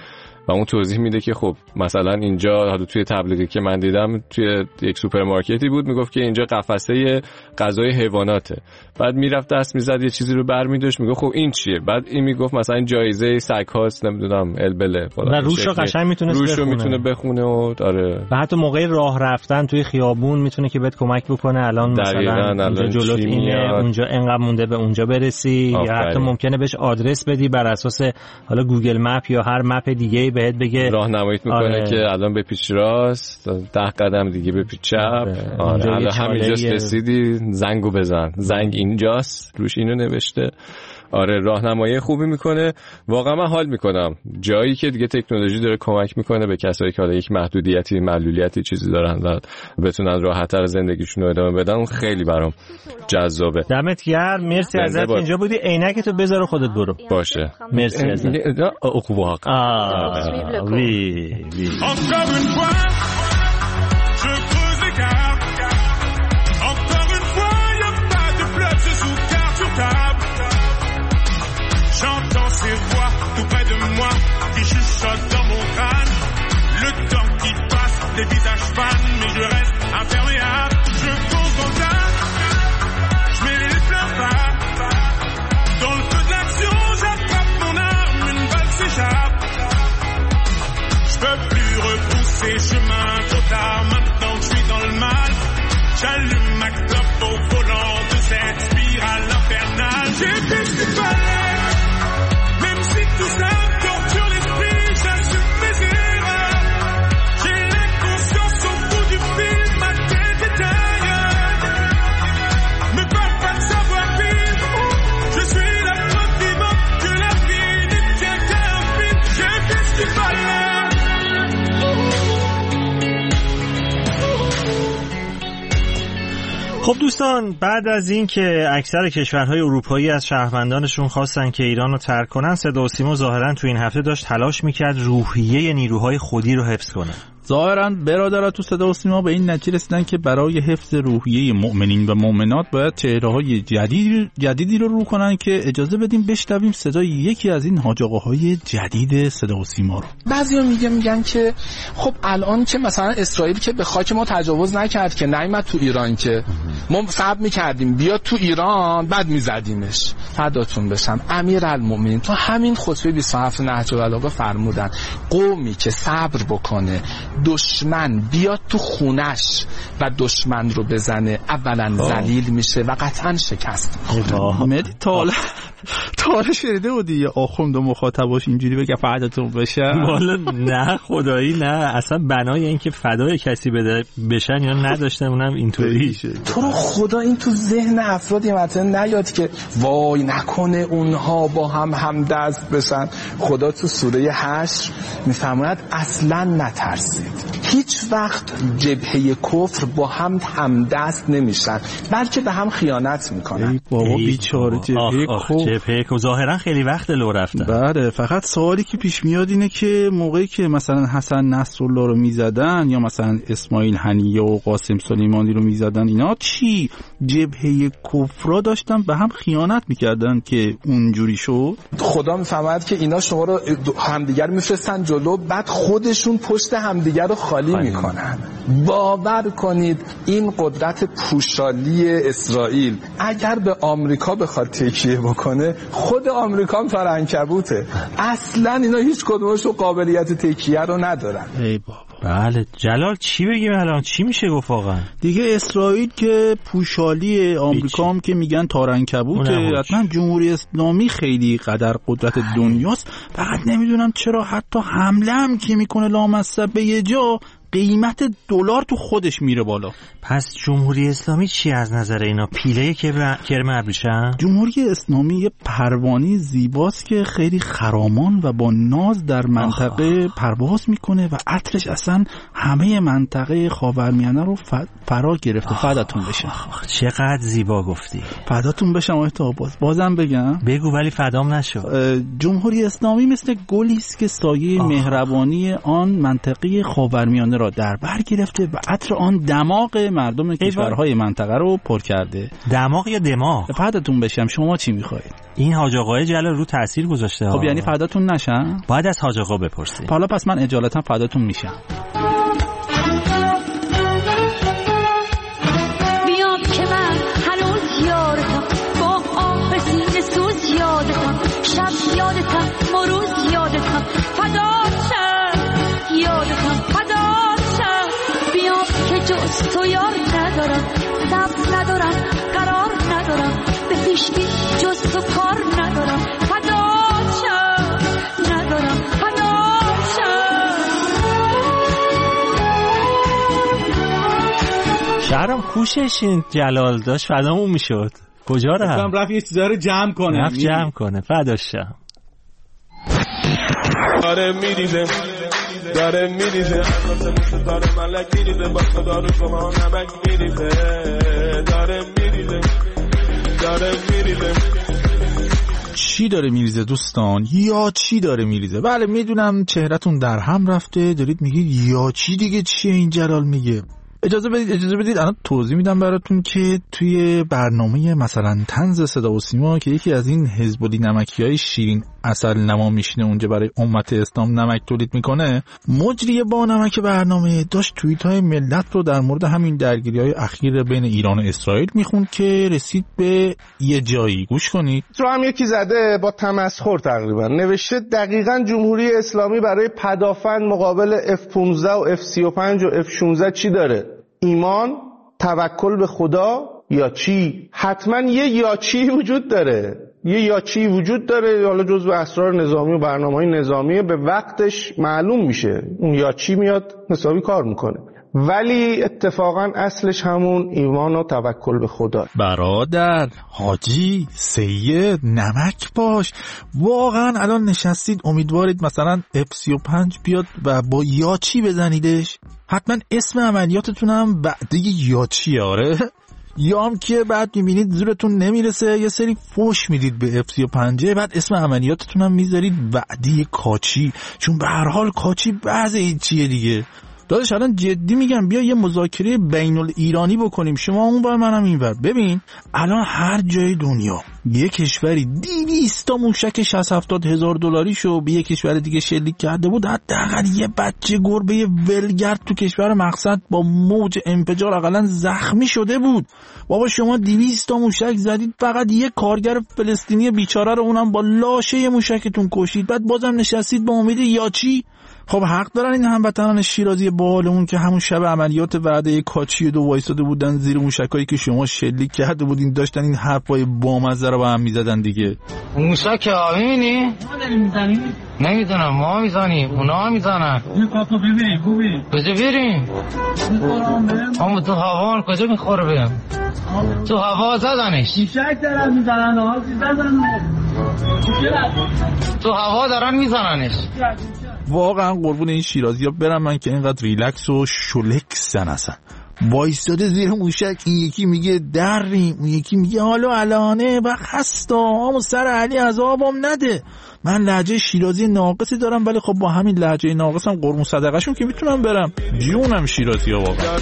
و اون توضیح میده که خب مثلا اینجا حالا توی تبلیغی که من دیدم توی یک سوپرمارکتی بود میگفت که اینجا قفسه غذای حیواناته، بعد میرفت دست میزد یه چیزی رو برمی‌داشت میگفت خب این چیه، بعد این میگفت مثلا جایزه سگ هاست نمیدونم البله و روشو قشنگ میتونه روشو میتونه بخونه و داره و حتی موقع راه رفتن توی خیابون میتونه که بهت کمک بکنه الان مثلا اینجا جلوت اینه اونجا انقدر مونده به اونجا برسی آفره. یا حتی ممکنه بهش آدرس بدی بر اساس حالا گوگل مپ یا هر مپ دیگه بهت بگه راهنماییت میکنه آره. که الان بپیچ راست ده قدم دیگه بپیچ چپ آره. آره. الان همینجاست رسیدی زنگو بزن زنگ اینجاست روش اینو نوشته. آره راهنمایی خوبی میکنه واقعا. من حال میکنم جایی که دیگه تکنولوژی داره کمک میکنه به کسایی که حالا یک محدودیتی معلولیتی چیزی دارن و بتونن راحت‌تر زندگیشون رو ادامه بدن، اون خیلی برام جذابه. دمت گرم، مرسی ازت اینجا بودی. عینکتو بذار خودت برو. باشه مرسی ازت. او واقعا وی وی J'entends ces voix tout près de moi qui chuchotent dans mon crâne. Le temps qui passe, les visages fanent, mais je reste imperméable. Je fonce dans le tas, je mets les pleurs pas. Dans le feu de l'action, j'attrape mon arme, une balle s'échappe. Je peux plus repousser chemin trop tard, maintenant que je suis dans le mal. J'allume ma clope au volant de cette spirale infernale. J'ai fait ce qu'il fallait. Tout ça torture l'esprit, j'assume mes erreurs. J'ai l'inconscience au bout du fil, ma tête est ailleurs. Me parle pas de savoir-vivre, je suis la preuve vivante que la vie ne tient qu'à un fil. J'ai fait ce qu'il fallait. خب دوستان، بعد از این که اکثر کشورهای اروپایی از شهروندانشون خواستن که ایران رو ترک کنن، صدا و سیما ظاهرا تو این هفته داشت تلاش میکرد روحیه نیروهای خودی رو حفظ کنه. ظاهرا برادرها تو صدا و سیما به این نتیجه رسیدن که برای حفظ روحیه مؤمنین و مؤمنات باید چهره‌های جدید جدیدی رو رو کنن که اجازه بدیم بشنویم صدای یکی از این حاج آقاهای جدید صدا و سیما رو. بعضیا میگن میگن که خب الان که مثلا اسرائیل که به خاک ما تجاوز نکرد که نیامد تو ایران که ما صبر میکردیم بیاد تو ایران بعد میزدیمش. فداتون بشم امیرالمومنین تو همین خطبه بیست و هفت نهج البلاغه فرمودن قومی که صبر بکنه دشمن بیاد تو خونش و دشمن رو بزنه اولا ذلیل میشه و قطعا شکست میخوره. مدی تاله تاله شنیده بودی یا آخوند و مخاطباش اینجوری بگه فداتون بشه؟ والا نه خدایی نه، اصلا بنای این که فدای کسی بده بشن یا نداشتن اونم اینطوری. تو رو خدا این تو ذهن افرادی مثلا نیاد که وای نکنه اونها با هم همدست بشن. خدا تو سوره حشر میفرماید اصلا نترسید، هیچ وقت جبهه کفر با هم همدست نمیشن بلکه به هم خیانت میکنن. ای بابا بیچاره جبهه کفر. جبهه کفر ظاهرا خیلی وقت لو رفتن. بله فقط سوالی که پیش میاد اینه که موقعی که مثلا حسن نصرالله رو میزدن یا مثلا اسماعیل هنیه و قاسم سلیمانی رو میزدن اینا چی جبهه کفر داشتن به هم خیانت میکردن که اونجوری شد؟ خدا میفهمد که اینا شما رو همدیگر میفرستن جلو بعد خودشون پشت همدیگر رو خالی میکنن. باور کنید این قدرت پوشالی اسرائیل اگر به آمریکا بخواد تکیه بکنه خود آمریکا هم تار عنکبوته. اصلا اینا هیچ کدومشون قابلیت تکیه رو ندارن. ای بابا. بله جلال چی بگیم الان چی میشه گفت واقعا؟ دیگه اسرائیل که پوشالی آمریکا هم که میگن تار عنکبوته، حتما جمهوری اسلامی خیلی قدر قدرت دنیاست. فقط نمیدونم چرا حتی حمله هم که میکنه لامصب به یه جا قیمت دلار تو خودش میره بالا. پس جمهوری اسلامی چی از نظر اینا؟ پیله کرم ابریشم؟ جمهوری اسلامی یه پروانه زیباست که خیلی خرامان و با ناز در منطقه آخ. پرواز میکنه و عطرش اصلا همه منطقه خاورمیانه رو فرا گرفته. فداتون بشم. چقدر زیبا گفتی. فداتون بشم آقای طاهباز. بازم بگم بگو ولی فدام نشو. جمهوری اسلامی مثل گلی است که سایه آخ. مهربانی آن منطقه خاورمیانه را را در بر گرفته و عطر آن دماغ مردم کشورهای منطقه رو پر کرده. دماغ یا دماغ؟ فداتون بشم، شما چی میخواید؟ این حاج آقای جلال رو تاثیر گذاشته. خب یعنی فداتون نشم؟ باید از حاج آقا بپرسید. حالا پس من اجالتا فداتون میشم. بیا که من هنوز یادتم، با آه سینه سوز یادتم، شب یادتم، مروز یادتم، فداتم یادتم، فداتم. بیا که جز تو یار ندارم، صبر ندارم، قرار ندارم، به هیچکی جز تو کار ندارم، فداتم ندارم، فداتم. شهرام کوشش این جلال داشت فدامون میشد. کجا رفت؟ رفت رفت یه چیزا رو جمع کنه. رفت جمع کنه. فداشم. داره میریزه داره میریزه داره ملک میریزه با خدا رو شما نمک میریزه داره میریزه داره میریزه. چی داره میریزه دوستان؟ یا چی داره میریزه؟ بله میدونم چهرتون در هم رفته، دارید میگید یا چی دیگه چیه این جلال میگه. اجازه بدید اجازه بدید الان توضیح میدم براتون که توی برنامه مثلا طنز صدا و سیما که یکی از این حزب‌الی نمکی‌های شیرین عسل نما میشینه اونجا برای امت اسلام نمک تولید میکنه، مجری با نمک برنامه داشت توییت‌های ملت رو در مورد همین درگیری‌های اخیر بین ایران و اسرائیل میخوند که رسید به یه جایی. گوش کنید. رو هم یکی زده با تمسخر تقریبا نوشته دقیقاً جمهوری اسلامی برای پدافند مقابل اف پانزده و اف سی و پنج و اف شانزده چی داره؟ ایمان، توکل به خدا یا چی؟ حتما یه یا چی وجود داره. یه یا چی وجود داره، حالا جزو اسرار نظامی و برنامه‌های نظامی به وقتش معلوم میشه. اون یا چی میاد حسابی کار میکنه. ولی اتفاقا اصلش همون ایمان و توکل به خدا. برادر، حاجی، سید، نمک باش. واقعا الان نشستید امیدوارید مثلا اف سی و پنج بیاد و با یاچی بزنیدش؟ حتما اسم عملیاتتون هم وعده یاچی. آره یا هم که بعد میبینید زورتون نمیرسه یه سری فوش میدید به اف سی و پنج، بعد اسم عملیاتتون هم میذارید وعده کاچی، چون به هر حال کاچی بعض چیه دیگه. داداش الان جدی میگم بیا یه مذاکره بین الایرانی بکنیم، شما اون بر منم این بر. ببین الان هر جای دنیا یه کشوری دویست تا موشک شصت هفتاد هزار دلاری شو به یه کشور دیگه شلیک کرده بود، حداقل یه بچه گربه ولگرد تو کشور مقصد با موج انفجار حداقل زخمی شده بود. بابا شما دویست تا موشک زدید، فقط یه کارگر فلسطینی بیچاره رو اونم با لاشه موشکتون کشید، بعد بازم نشستید با امید یا چی؟ خب حق دارن این هموطنان شیرازی باحالمون که همون شب عملیات وعده کاچی دو وایساده بودن زیر موشکایی که شما شلیک کرده بودین، داشتن این حرفای بامزه رو با هم میزدن دیگه. موشک ها میبینی؟ ما داریم میزنیم؟ نمیدونم، ما میزنیم اونا میزنن. این کاتو ببین خوبی کجا بریم؟ اما تو هوا کجا میخوره بریم؟ تو هوا زدنش موشک دارن میزنن ها زدن تو هوا دارن میزننش. واقعا قربون این شیرازی ها برم من که اینقدر ریلکس و شلکسن اصلا. وایستاده زیر موشک، این یکی میگه دریم، اون یکی میگه حالا الانه و خستا همون سر علی عذابم نده. من لهجه شیرازی ناقصی دارم ولی خب با همین لهجه ناقصم قربون صدقشون که میتونم برم. جونم شیرازی ها واقعا.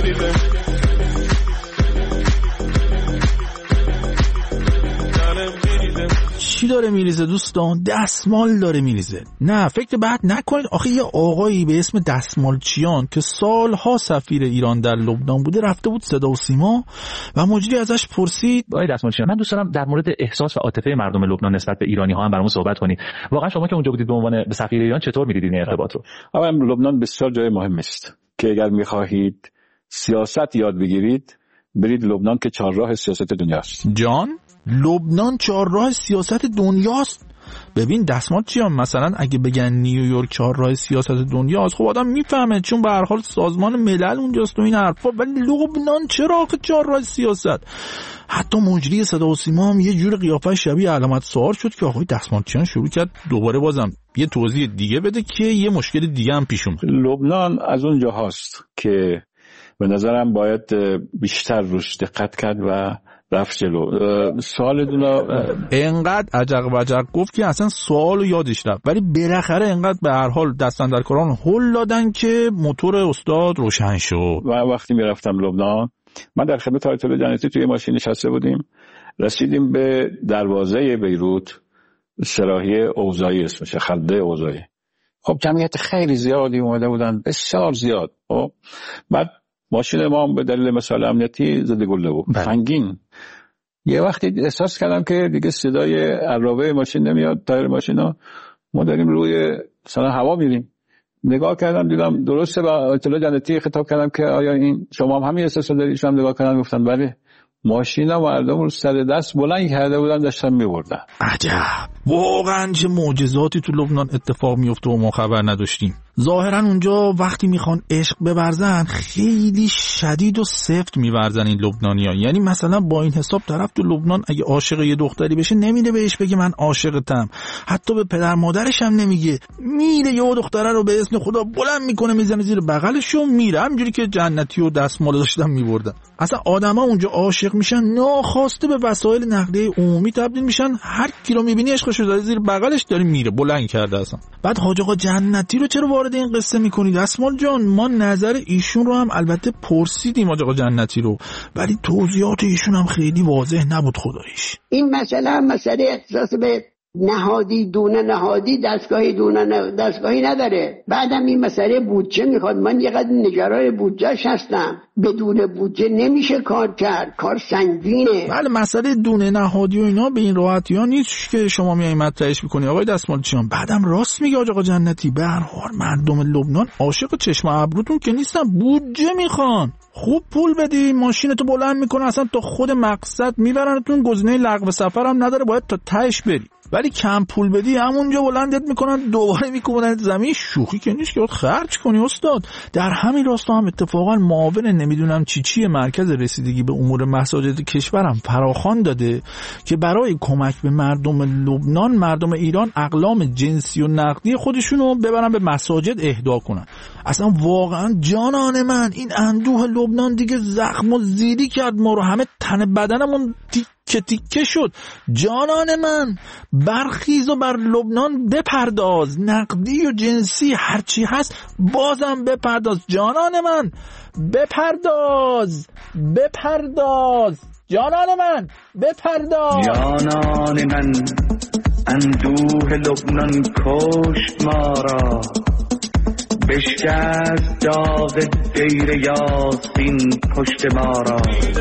چی داره میریزه دوستان؟ دستمال داره میریزه. نه فکر بعد نکنید، آخه یه آقایی به اسم دستمالچیان که سالها سفیر ایران در لبنان بوده رفته بود صدا و سیما و مجری ازش پرسید آقای دستمالچیان، من دوست دارم در مورد احساس و عاطفه مردم لبنان نسبت به ایرانی ها هم برامون صحبت کنید. واقعا شما که اونجا بودید به عنوان سفیر ایران چطور می‌دیدید این ارتباط رو؟ آقا لبنان بسیار جای مهم است که اگر می‌خواهید سیاست یاد بگیرید برید لبنان که چهارراه سیاست دنیاست. جان لبنان چهارراه سیاست دنیاست. ببین دستمال چیه؟ مثلا اگه بگن نیویورک چهارراه سیاست دنیاست خب آدم میفهمه چون به هر حال سازمان ملل اونجاست و این حرفا، ولی لبنان چرا آخه چهارراه سیاست؟ حتی مجری صدا و سیما هم یه جور قیافه شبیه علامت سوال شد که آقای دستمالچیان شروع کرد دوباره بازم یه توضیح دیگه بده که یه مشکل دیگه هم پیش اومد. لبنان از اون جاهاست که به نظرم باید بیشتر روش دقت کرد و رفت جلو. سوال دونا اینقدر عجق و عجق گفت که اصلا سوالو یادش رفت، ولی بالاخره اینقدر به هر حال دستن در کاران هل دادن که موتور استاد روشن شد. و وقتی میرفتم لبنان، من در خدمت آیت الله جنتی توی ماشین نشسته بودیم، رسیدیم به دروازه بیروت، سراحی اوزایی اسمشه، خلده اوزایی. خب جمعیت خیلی زیادی اومده بودن، بسیار زیاد. خب بعد ماشین ما به دلیل مسائل امنیتی زده گله بود، سنگین. یه وقتی احساس کردم که دیگه صدای عرابه ماشین نمیاد، تایر ماشینا، ما داریم روی مثلا هوا میریم. نگاه کردم دیدم درسته، با اطلاع جنتی خطاب کردم که آیا این شما هم همین احساس دارید؟ شما نگاه کردن گفتن بله. ماشینا مردم رو سر دست بلند کرده بودن داشتن میبردن. عجب، واقعا چه معجزاتی تو لبنان اتفاق میفته و ما خبر نداشتیم. ظاهرا اونجا وقتی میخوان عشق بورزن خیلی شدید و سفت میورزن این لبنانیان. یعنی مثلا با این حساب طرف تو لبنان اگه عاشق یه دختری بشه نمیره بهش بگه من عاشقتم، حتی به پدر مادرش هم نمیگه، میره یه دختره رو به اسم خدا بلند میکنه میزنه زیر بغلش و میره، همینجوری که جنتی و دستمال داشتن میبردن. اصلا آدما اونجا عاشق میشن ناخواسته به وسایل نقلیه عمومی تبدیل میشن، هر کی رو میبینی عشقشو داره زیر بغلش داره میره، بلند کرده اصلا. بعد حاج آقا جنتی رو چرا وارد این قصه میکنید؟ اسمال جان، ما نظر ایشون رو هم البته پرسیدیم حاج آقا جنتی رو، ولی توضیحات ایشون هم خیلی واضح نبود خداییش. این مسئله هم مسئله اختصاص به نهادی دونه نهادی، دستگاهی دونه دستگاهی نداره. بعدم این مسئله بودجه میخواد. من یه قدر نگران بودجهش هستم. بدون بودجه نمیشه کار کرد، کار سنگینه. بله، مسئله دونه نهادی و اینا به این راحتی ها نیست که شما میای مطرحش میکنی آقای دستمالچیان. بعدم راست میگه آقا جنتی، به هر حال مردم لبنان عاشق چشم ابروتون که نیستن، بودجه میخوان. خوب پول بدی ماشینتو بلند میکنه اصلا تا خود مقصد میبرنتون، گزینه لغو سفر هم نداره، باید تا تهش بری. ولی کم پول بدی همونجا بلندت میکنن دوباره میکنن زمین. شوخی که نیست که باید خرج کنی استاد. در همین راستا هم اتفاقا معاون نمیدونم چی چی مرکز رسیدگی به امور مساجد کشورم فراخوان داده که برای کمک به مردم لبنان، مردم ایران اقلام جنسی و نقدی خودشونو ببرن به مساجد اهدا کنن. اصلا واقعا جانان من، این اندوه لبنان دیگه زخم و زیری کرد ما رو، همه تن بدنمون تیکه تیکه شد. جانان من، برخیز و بر لبنان بپرداز، نقدی و جنسی هرچی هست بازم بپرداز. جانان من بپرداز، بپرداز. جانان من بپرداز. جانان من، اندوه لبنان کشت ما را، بشکست داغ دیر یاسین پشت ما را.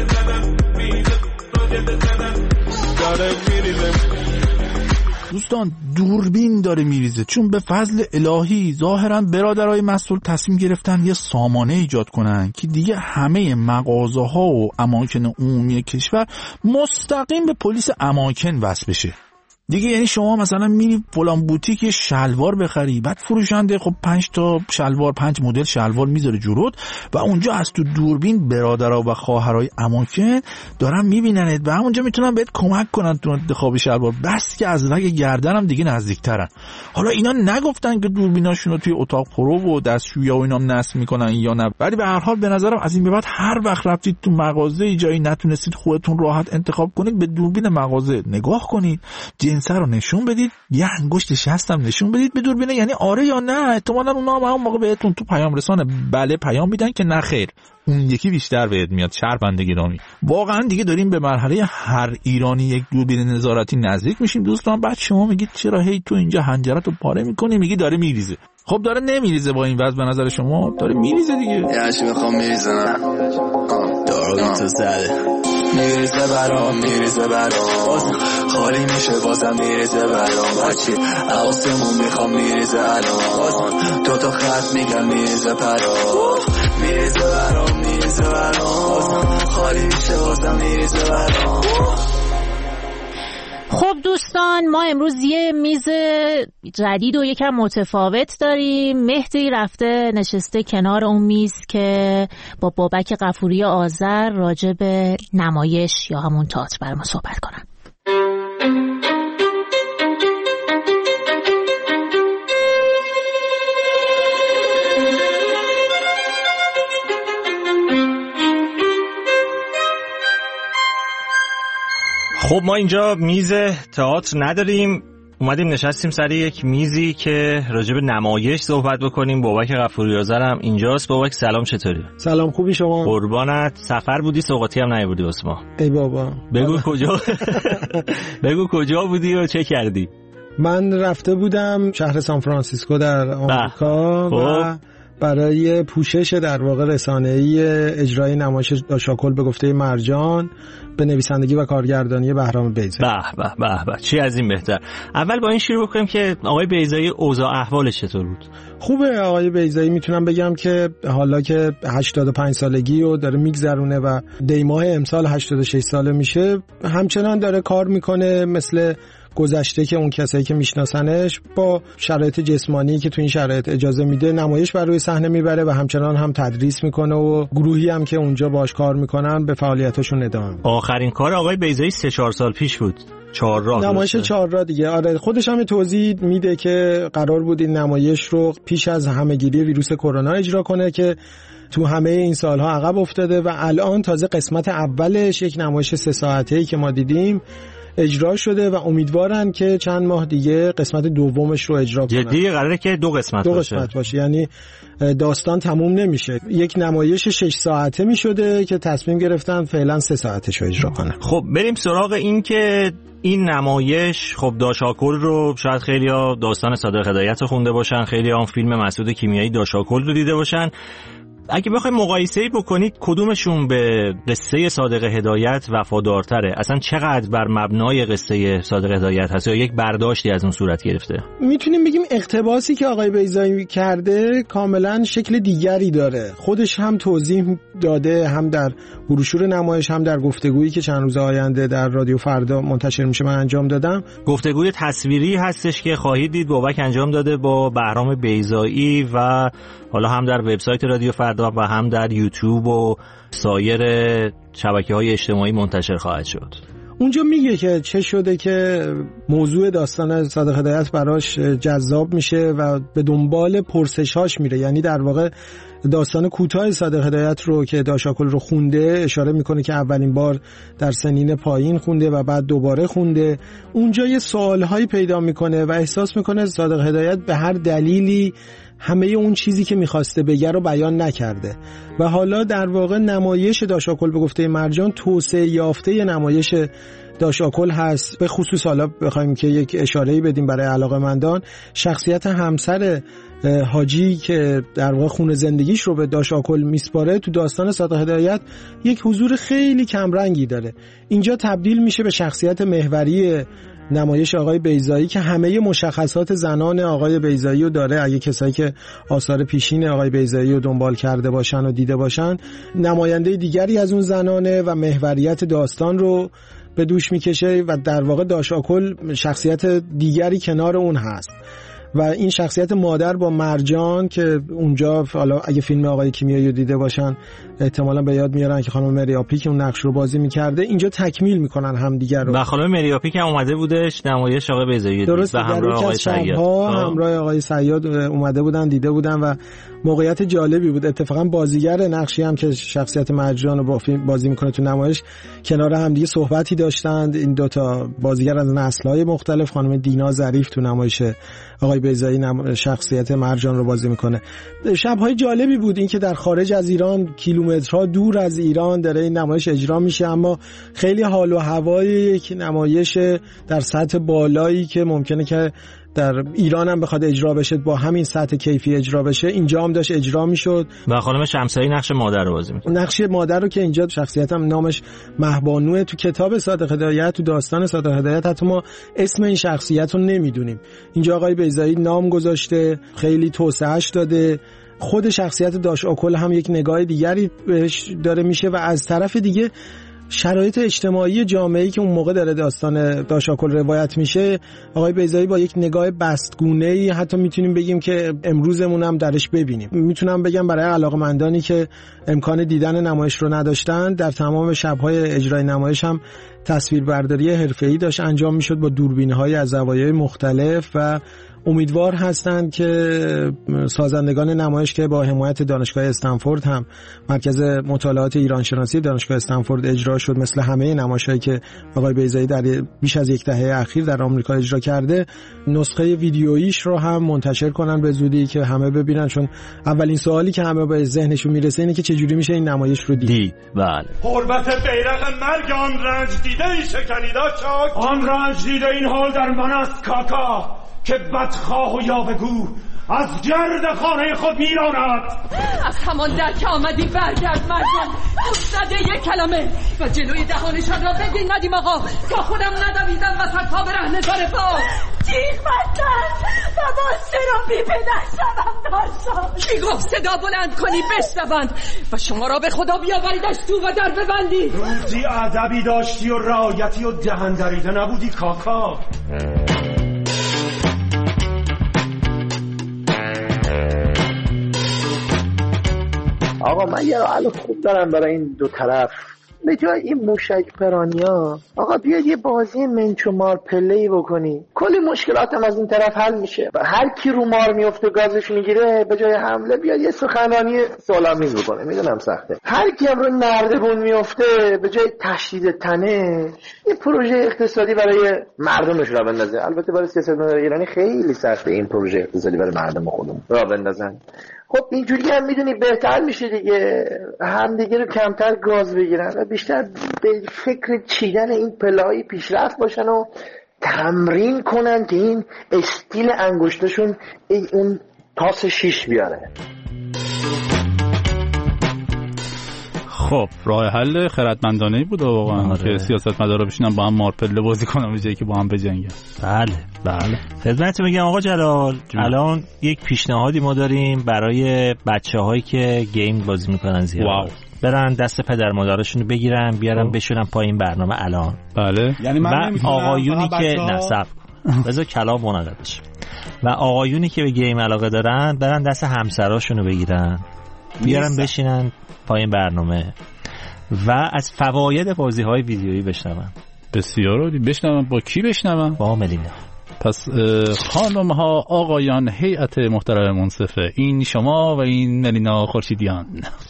دوستان دوربین داره میریزه، چون به فضل الهی ظاهرا برادرای مسئول تصمیم گرفتن یه سامانه ایجاد کنن که دیگه همه مغازه ها و اماکن عمومی کشور مستقیم به پلیس اماکن وصل بشه دیگه. یعنی شما مثلا میری فلان بوتیک شلوار بخری، بعد فروشنده خب پنج تا شلوار، پنج مدل شلوار میذاره جلوت و اونجا از تو دوربین برادرها و خواهرای اماکن دارن میبیننت و همونجا میتونن بهت کمک کنن تو انتخاب شلوار، بس که از رگ گردن هم دیگه نزدیکترن. حالا اینا نگفتن که دوربیناشونو توی اتاق پرو و دستشویی و اینا نصب میکنن یا نه، ولی به هر حال به نظرم از این به بعد هر وقت رفتید تو مغازه جایی نتونستید خودتون راحت انتخاب کنید، به دوربین مغازه نگاه کنید، جنسه رو نشون بدید، یه انگشت شست هم نشون بدید به دوربینه، یعنی آره یا نه. احتمالاً اونا هم اون موقع بهتون تو پیام رسانه بله پیام میدن که نه خیر، اون یکی بیشتر بهت میاد. شرمنده گرامی، واقعا دیگه داریم به مرحله هر ایرانی یک دوربین نظارتی نزدیک میشیم دوستان. بعد شما میگید چرا هی تو اینجا حنجرتو پاره میکنی؟ میگی داره میریزه. خب داره نمیریزه با این وضع؟ به نظر شما داره میریزه دیگه. یعنی میخوام میریزنم دارو تو زده، میریزه برام، میریزه برام، خالی میشه بازم میریزه برام. هرچی آسمون میخوام میریزه الان، تو تو خط میگم میریزه برام، میریزه برام، میریزه برام، خالی میشه بازم میریزه برام. خب دوستان، ما امروز یه میز جدید و یکم متفاوت داریم. مهدی رفته نشسته کنار اون میز که با بابک غفوری آذر راجع به نمایش یا همون تئاتر برای ما صحبت کنن. خب ما اینجا میز تئاتر نداریم، اومدیم نشستیم سر یک میزی که راجع به نمایش صحبت بکنیم. بابک غفوری آذرم اینجاست. بابک سلام، چطوری؟ سلام، خوبی شما؟ قربانت. سفر بودی، سوغاتی هم نیبودی واسه ما. ای بابا بگو کجا بگو کجا بودی و چه کردی؟ من رفته بودم شهر سان فرانسیسکو در آمریکا و برای پوشش در واقع رسانه‌ای اجرای نمایش داشاکل به گفته مرجان به نویسندگی و کارگردانی بهرام بیضایی. به به به به، چی از این بهتر. اول با این شروع بکنیم که آقای بیضایی اوضاع احوالش چطور بود؟ خوبه. آقای بیضایی میتونم بگم که حالا که هشتاد و پنج سالگی رو داره میگذرونه و دی ماه امسال هشتاد و شش ساله میشه، همچنان داره کار میکنه مثل گذشته که اون کسایی که میشناسنش با شرایط جسمانی که تو این شرایط اجازه میده نمایش بر روی صحنه میبره و همچنان هم تدریس میکنه و گروهی هم که اونجا باش کار میکنن به فعالیتاشون ادامه میدن. آخرین کار آقای بیضایی سه چهار سال پیش بود، چهار راه نمایش چهار راه دیگه. آره خودش هم توضیح میده که قرار بود این نمایش رو پیش از همهگیری ویروس کرونا اجرا کنه که تو همه این سالها عقب افتاده و الان تازه قسمت اولش یک نمایش سه ساعته‌ای که ما دیدیم اجرا شده و امیدوارن که چند ماه دیگه قسمت دومش رو اجرا کنن. جدی قراره که دو قسمت دو باشه؟ دو قسمت باشه، یعنی داستان تموم نمیشه. یک نمایش شش ساعته میشده که تصمیم گرفتن فعلا سه ساعتش رو اجرا کنن. خب بریم سراغ این که این نمایش، خب داشاکل رو شاید خیلی‌ها داستان صادق هدایت رو خونده باشن، خیلی‌ها هم فیلم مسعود کیمیایی داشاکل رو دیده باشن. اگه بخوایم مقایسه‌ای بکنید کدومشون به قصه صادق هدایت وفادارتره؟ اصلا چقدر بر مبنای قصه صادق هدایت هست یا یک برداشتی از اون صورت گرفته؟ میتونیم بگیم اقتباسی که آقای بیضایی کرده کاملا شکل دیگری داره. خودش هم توضیح داده، هم در بروشور نمایش هم در گفتگویی که چند روز آینده در رادیو فردا منتشر میشه من انجام دادم. گفتگوی تصویری هستش که خواهید دید بابک انجام داده با بهرام بیضایی و حالا هم در وبسایت رادیو فردا و هم در یوتیوب و سایر شبکه‌های اجتماعی منتشر خواهد شد. اونجا میگه که چه شده که موضوع داستان صادق هدایت براش جذاب میشه و به دنبال پرسش‌هاش میره. یعنی در واقع داستان کوتاه صادق هدایت رو که داشاکل رو خونده اشاره میکنه که اولین بار در سنین پایین خونده و بعد دوباره خونده. اونجا یه سوالهایی پیدا میکنه و احساس میکنه صادق هدایت به هر دلیلی همه اون چیزی که میخواسته بگه رو بیان نکرده و حالا در واقع نمایش داشاکل به گفته مرجان توسعه یافته نمایش داشاکل هست. به خصوص حالا بخوایم که یک اشاره‌ای بدیم برای علاقه‌مندان، شخصیت همسر حاجی که در واقع خون زندگیش رو به داشاکل میسپاره تو داستان صادق هدایت یک حضور خیلی کمرنگی داره. اینجا تبدیل میشه به شخصیت محوری نمایش آقای بیضایی که همه مشخصات زنان آقای بیضایی رو داره. اگه کسایی که آثار پیشین آقای بیضایی رو دنبال کرده باشن و دیده باشن، نماینده دیگری از اون زنانه و محوریت داستان رو به دوش میکشه و در واقع داشاکل شخصیت دیگری کنار اون هست و این شخصیت مادر با مرجان که اونجا حالا اگه فیلم آقای کیمیایی رو دیده باشن احتمالاً به یاد میارن که خانم مریاپی که اون نقش رو بازی میکرده، اینجا تکمیل میکنن همدیگر رو. و خانم مریاپی که اومده بودش نمایش آقای بیضایی درست، و همراه آقای صیاد همراه آقای صیاد اومده بودن دیده بودن و موقعیت جالبی بود. اتفاقا بازیگر نقشی هم که شخصیت مرجان رو بازی میکنه تو نمایش کنار هم دیگه صحبتی داشتند. این دوتا بازیگر از نسل‌های مختلف، خانم دینا ظریف تو نمایش آقای بیضایی شخصیت مرجان رو بازی میکنه. شب‌های جالبی بود این که در خارج از ایران، کیلومترها دور از ایران داره این نمایش اجرا میشه، اما خیلی حال و هوای یک نمایش در سطح بالایی که ممکنه که در ایران هم بخواد اجرا بشه با همین سطح کیفی اجرا بشه، اینجا هم داشت اجرا میشد. و خانم شمسایی نقش مادر رو بازی میکنه. نقش مادر رو که اینجا شخصیت هم نامش مهبانوه. تو کتاب صادق هدایت، تو داستان صادق هدایت حتی ما اسم این شخصیت رو نمیدونیم. اینجا آقای بیضایی نام گذاشته، خیلی توسعهش داده. خود شخصیت داشاکل هم یک نگاه دیگری بهش داره میشه و از طرف دیگه شرایط اجتماعی جامعه‌ای که اون موقع داره داستان داشاکل روایت میشه، آقای بیضایی با یک نگاه بستگونه‌ای حتی میتونیم بگیم که امروزمون هم درش ببینیم. میتونم بگم برای علاقه‌مندانی که امکان دیدن نمایش رو نداشتن، در تمام شب‌های اجرای نمایش هم تصویربرداری حرفه‌ای داشت انجام میشد با دوربین‌های از زوایای مختلف و امیدوار هستند که سازندگان نمایش که با حمایت دانشگاه استنفورد هم مرکز مطالعات ایرانشناسی دانشگاه استنفورد اجرا شد، مثل همه نمایش‌هایی که آقای بیضایی در بیش از یک دهه اخیر در آمریکا اجرا کرده، نسخه ویدیوییش رو هم منتشر کنن به زودی که همه ببینن، چون اولین سوالی که همه به ذهنشون میرسه اینه که چجوری میشه این نمایش رو دید. دید. بله. حرمت بیرق مرگ آن رنج دیده ای شکنیدا چاک، آن رنج دیده این حال در من است کاکا، که بدخواه و یاوه‌گو از گرد خانه خود میراند. از همان در که آمدی برگرد مردم، زده یک کلمه و جلوی دهانشان را بگین ندیم آقا، تا خودم ندویدم و سرپا به رهنزار پا. جیغ بستن و با سرابی به نشتم داشتم. کی گفت صدا بلند کنی بشنوند و شما را به خدا بیاوریدش تو و در ببندی. روزی ادبی داشتی و رعایتی و دهن دریده نبودی کاکا. آقا من یه حل خوب دارم برای این دو طرف. به جای این موشک پرانیا آقا بیاد یه بازی منچو مار پله‌ای بکنی، کلی مشکلات هم از این طرف حل میشه. هر کی رو مار میفته گازش میگیره، به جای حمله بیاد یه سخنرانی صلح‌آمیز بکنه. میدونم سخته. هر کی هم رو نردبون میفته، به جای تشدید تنش یه پروژه اقتصادی برای مردمش را بندازه. البته برای سیاستمداران ایرانی خیلی سخته این پروژه اقتصادی برای مردم خودمون را بندازن. خب اینجوری هم میدونی بهتر میشه دیگه، هم دیگه رو کمتر گاز بگیرن و بیشتر به فکر چیدن این پله‌های پیشرفت باشن و تمرین کنن که این استیل انگشتشون اون تاس شیش بیاره. خب راه حل خردمندانه‌ای بود واقعا آره. که سیاستمدارا بشینن با هم مارپله بازی کنن به جایی که با هم بجنگن. بله بله. خدمت میگم آقا جلال، الان یک پیشنهادی ما داریم برای بچه‌هایی که گیم بازی میکنن زیاد. واو. برن دست پدر مادرشون رو بگیرن بیارن بشونن پایین برنامه الان. بله. یعنی من و آقایونی که نصب بذار کلام منعقد بشه. و آقایونی که به گیم علاقه دارن برن دست همسراشون رو بگیرن بیارن بشینن پایین برنامه و از فواید بازی‌های ویدیویی بشنون. بسیار عالی. بشنون با کی بشنون؟ با ملینا. پس خانم ها آقایان هیئت محترم منصفه، این شما و این ملینا خورشیدیان.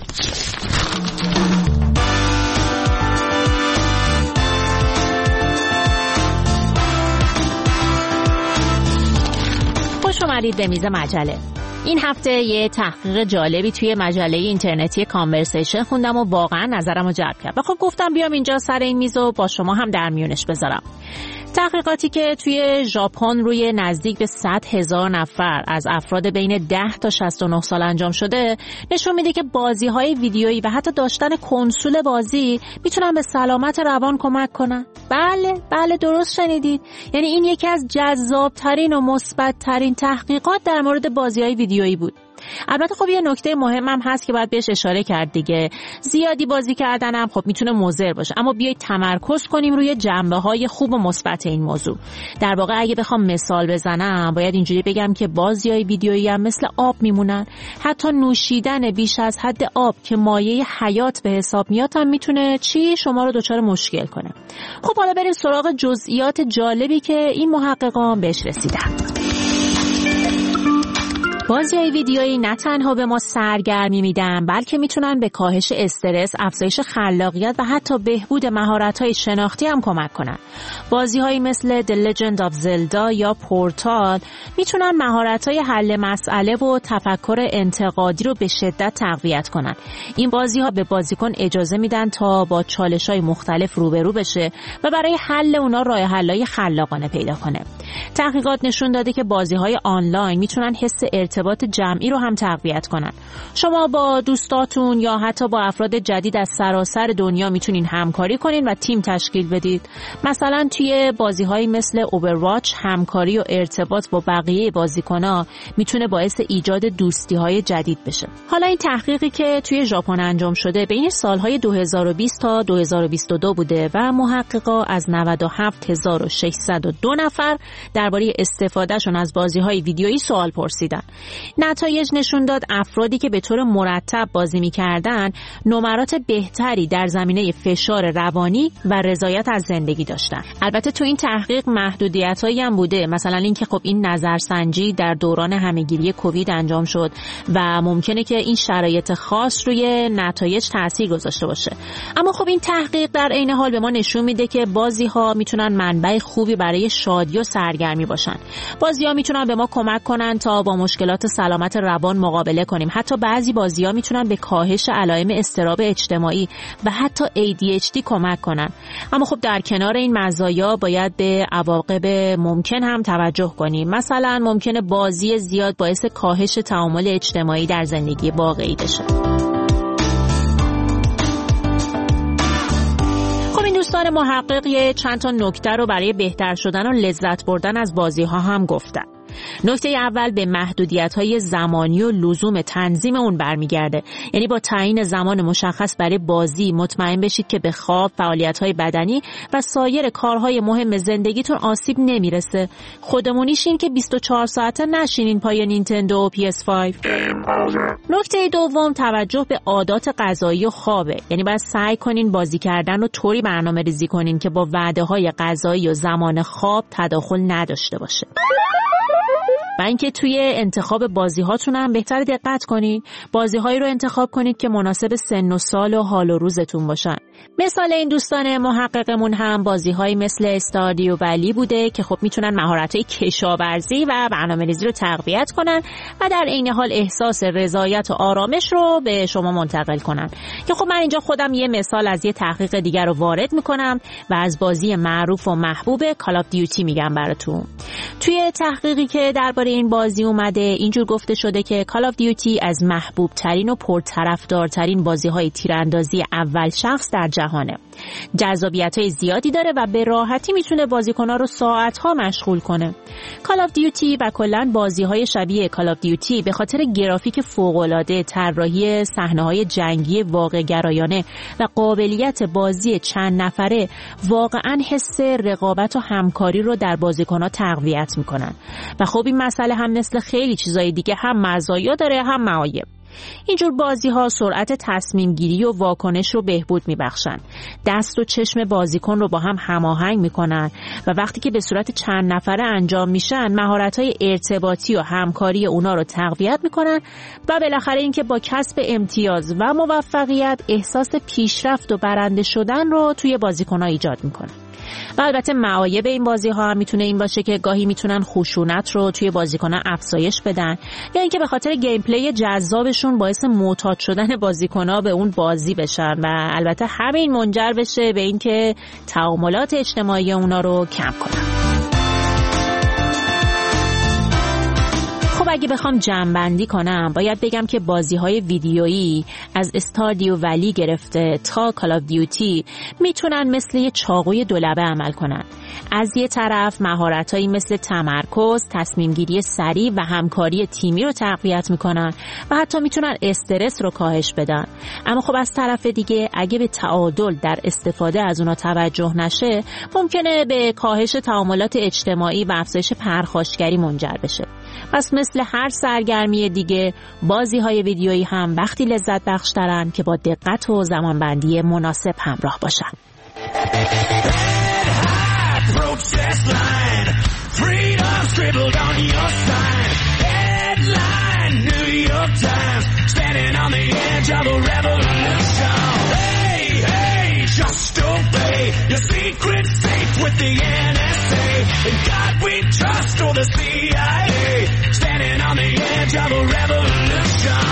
خوش اومدید به میز مجله. این هفته یه تحقیق جالبی توی مجله اینترنتی کانورسیشن خوندم و واقعا نظرمو جلب کرد. و خب گفتم بیام اینجا سر این میزو با شما هم در میونش بذارم. تحقیقاتی که توی ژاپن روی نزدیک به صد هزار نفر از افراد بین ده تا شصت و نه سال انجام شده نشون میده که بازی‌های ویدیویی و حتی داشتن کنسول بازی میتونن به سلامت روان کمک کنن. بله بله درست شنیدید. یعنی این یکی از جذاب‌ترین و مثبت‌ترین تحقیقات در مورد بازی‌های ویدیویی بود. البته خب یه نکته مهمم هست که باید بهش اشاره کرد دیگه. زیادی بازی کردنم خب میتونه مضر باشه، اما بیایید تمرکز کنیم روی جنبه‌های خوب و مثبت این موضوع. در واقع اگه بخوام مثال بزنم باید اینجوری بگم که بازی‌های ویدیویی هم مثل آب میمونن. حتی نوشیدن بیش از حد آب که مایه حیات به حساب میاد هم میتونه چی شما رو دچار مشکل کنه. خب حالا بریم سراغ جزئیات جالبی که این محققان بهش رسیدن. بازی‌های ویدیویی نه تنها به ما سرگرمی میدن بلکه میتونن به کاهش استرس، افزایش خلاقیت و حتی بهبود مهارت‌های شناختی هم کمک کنن. بازی‌هایی مثل The Legend of Zelda یا پورتال میتونن مهارت‌های حل مسئله و تفکر انتقادی رو به شدت تقویت کنن. این بازی‌ها به بازیکن اجازه میدن تا با چالش‌های مختلف روبرو بشه و برای حل اونا راه حل‌های خلاقانه پیدا کنه. تحقیقات نشون داده که بازی‌های آنلاین میتونن حس ارتباط جمعی رو هم تقویت کنن. شما با دوستاتون یا حتی با افراد جدید از سراسر دنیا میتونین همکاری کنین و تیم تشکیل بدید. مثلا توی بازی‌هایی مثل اوورواچ همکاری و ارتباط با بقیه بازیکن‌ها میتونه باعث ایجاد دوستی‌های جدید بشه. حالا این تحقیقی که توی ژاپن انجام شده بین سال‌های دو هزار و بیست تا دو هزار و بیست و دو بوده و محققا از نود و هفت هزار و ششصد و دو نفر درباره استفادهشون از بازی‌های ویدیویی سوال پرسیدن. نتایج نشون داد افرادی که به طور مرتب بازی می‌کردن نمرات بهتری در زمینه فشار روانی و رضایت از زندگی داشتن. البته تو این تحقیق محدودیتایی هم بوده، مثلا اینکه خب این نظرسنجی در دوران همه‌گیری کووید انجام شد و ممکنه که این شرایط خاص روی نتایج تاثیر گذاشته باشه. اما خب این تحقیق در عین حال به ما نشون میده که بازی‌ها میتونن منبع خوبی برای شادی و سرگرمی باشن. بازی‌ها میتونن به ما کمک کنن تا با مشکلات سلامت روان مقابله کنیم. حتی بعضی بازی‌ها میتونن به کاهش علائم اضطراب اجتماعی و حتی ای دی اچ دی کمک کنن. اما خب در کنار این مزایا باید به عواقب ممکن هم توجه کنیم. مثلا ممکنه بازی زیاد باعث کاهش تعامل اجتماعی در زندگی واقعی بشه. خب این دوستان محقق یه چند تا نکته رو برای بهتر شدن و لذت بردن از بازی‌ها هم گفتن. نکته اول به محدودیت‌های زمانی و لزوم تنظیم اون برمیگرده. یعنی با تعیین زمان مشخص برای بازی مطمئن بشید که به خواب، فعالیت‌های بدنی و سایر کارهای مهم زندگیتون آسیب نمیرسه. خودمونیشین که بیست و چهار ساعته نشینین پای نینتندو و پی اس پنج. نکته دوم توجه به عادات غذایی و خوابه. یعنی باید سعی کنین بازی کردن رو طوری برنامه‌ریزی کنین که با وعده‌های غذایی و زمان خواب تداخل نداشته باشه. و اینکه توی انتخاب بازی‌هاتون هم بهتر دقت کنید. بازی‌هایی رو انتخاب کنید که مناسب سن و سال و حال و روزتون باشن. مثال این دوستان محققمون هم بازی‌هایی مثل استاردیو ولی بوده که خب میتونن مهارت‌های کشاورزی و برنامه‌ریزی رو تقویت کنن و در عین حال احساس رضایت و آرامش رو به شما منتقل کنن. که خب من اینجا خودم یه مثال از یه تحقیق دیگر رو وارد میکنم و از بازی معروف و محبوب کال آف دیوتی میگم براتون. توی تحقیقی که درباره این بازی اومده اینجور گفته شده که کال آف دیوتی از محبوب ترین و پرطرفدارترین بازی‌های تیراندازی اول شخص در جهانه. جذابیت‌های زیادی داره و به راحتی میتونه بازیکن‌ها رو ساعت‌ها مشغول کنه. کال آف دیوتی و کلاً بازی‌های شبیه کال آف دیوتی به خاطر گرافیک فوق‌العاده، طراحی صحنه‌های جنگی واقع‌گرایانه و قابلیت بازی چند نفره واقعاً حس رقابت و همکاری رو در بازیکن‌ها تقویت می‌کنن. و خب این مسئله هم مثل خیلی چیزای دیگه هم مزایا داره هم معایب. اینجور بازی ها سرعت تصمیم گیری و واکنش رو بهبود میبخشن. دست و چشم بازیکن رو با هم هماهنگ میکنن و وقتی که به صورت چند نفره انجام میشن مهارت های ارتباطی و همکاری اونا رو تقویت میکنن و بالاخره اینکه با کسب امتیاز و موفقیت احساس پیشرفت و برنده شدن رو توی بازیکن ها ایجاد میکنن. و البته معایب این بازی ها هم میتونه این باشه که گاهی میتونن خشونت رو توی بازیکن‌ها افزایش بدن یا اینکه به خاطر گیم پلی جذابشون باعث معتاد شدن بازیکن‌ها به اون بازی بشن و البته همین منجر بشه به اینکه تعاملات اجتماعی اونا رو کم کنن. خب اگه بخوام جمع‌بندی کنم باید بگم که بازی‌های ویدیویی از استاردیو ولی گرفته تا کال آف دیوتی میتونن مثل یه چاقوی دولبه عمل کنن. از یه طرف مهارتایی مثل تمرکز، تصمیم‌گیری سریع و همکاری تیمی رو تقویت میکنن و حتی میتونن استرس رو کاهش بدن. اما خب از طرف دیگه اگه به تعادل در استفاده از اونا توجه نشه ممکنه به کاهش تعاملات اجتماعی و افزایش پرخاشگری منجر بشه. پس مثل هر سرگرمی دیگه بازی‌های ویدیویی هم وقتی لذت بخش دارن که با دقت و زمانبندی مناسب همراه باشن. Just obey your secret safe with the N S A. In God we trust, or the C I A. Standing on the edge of a revolution.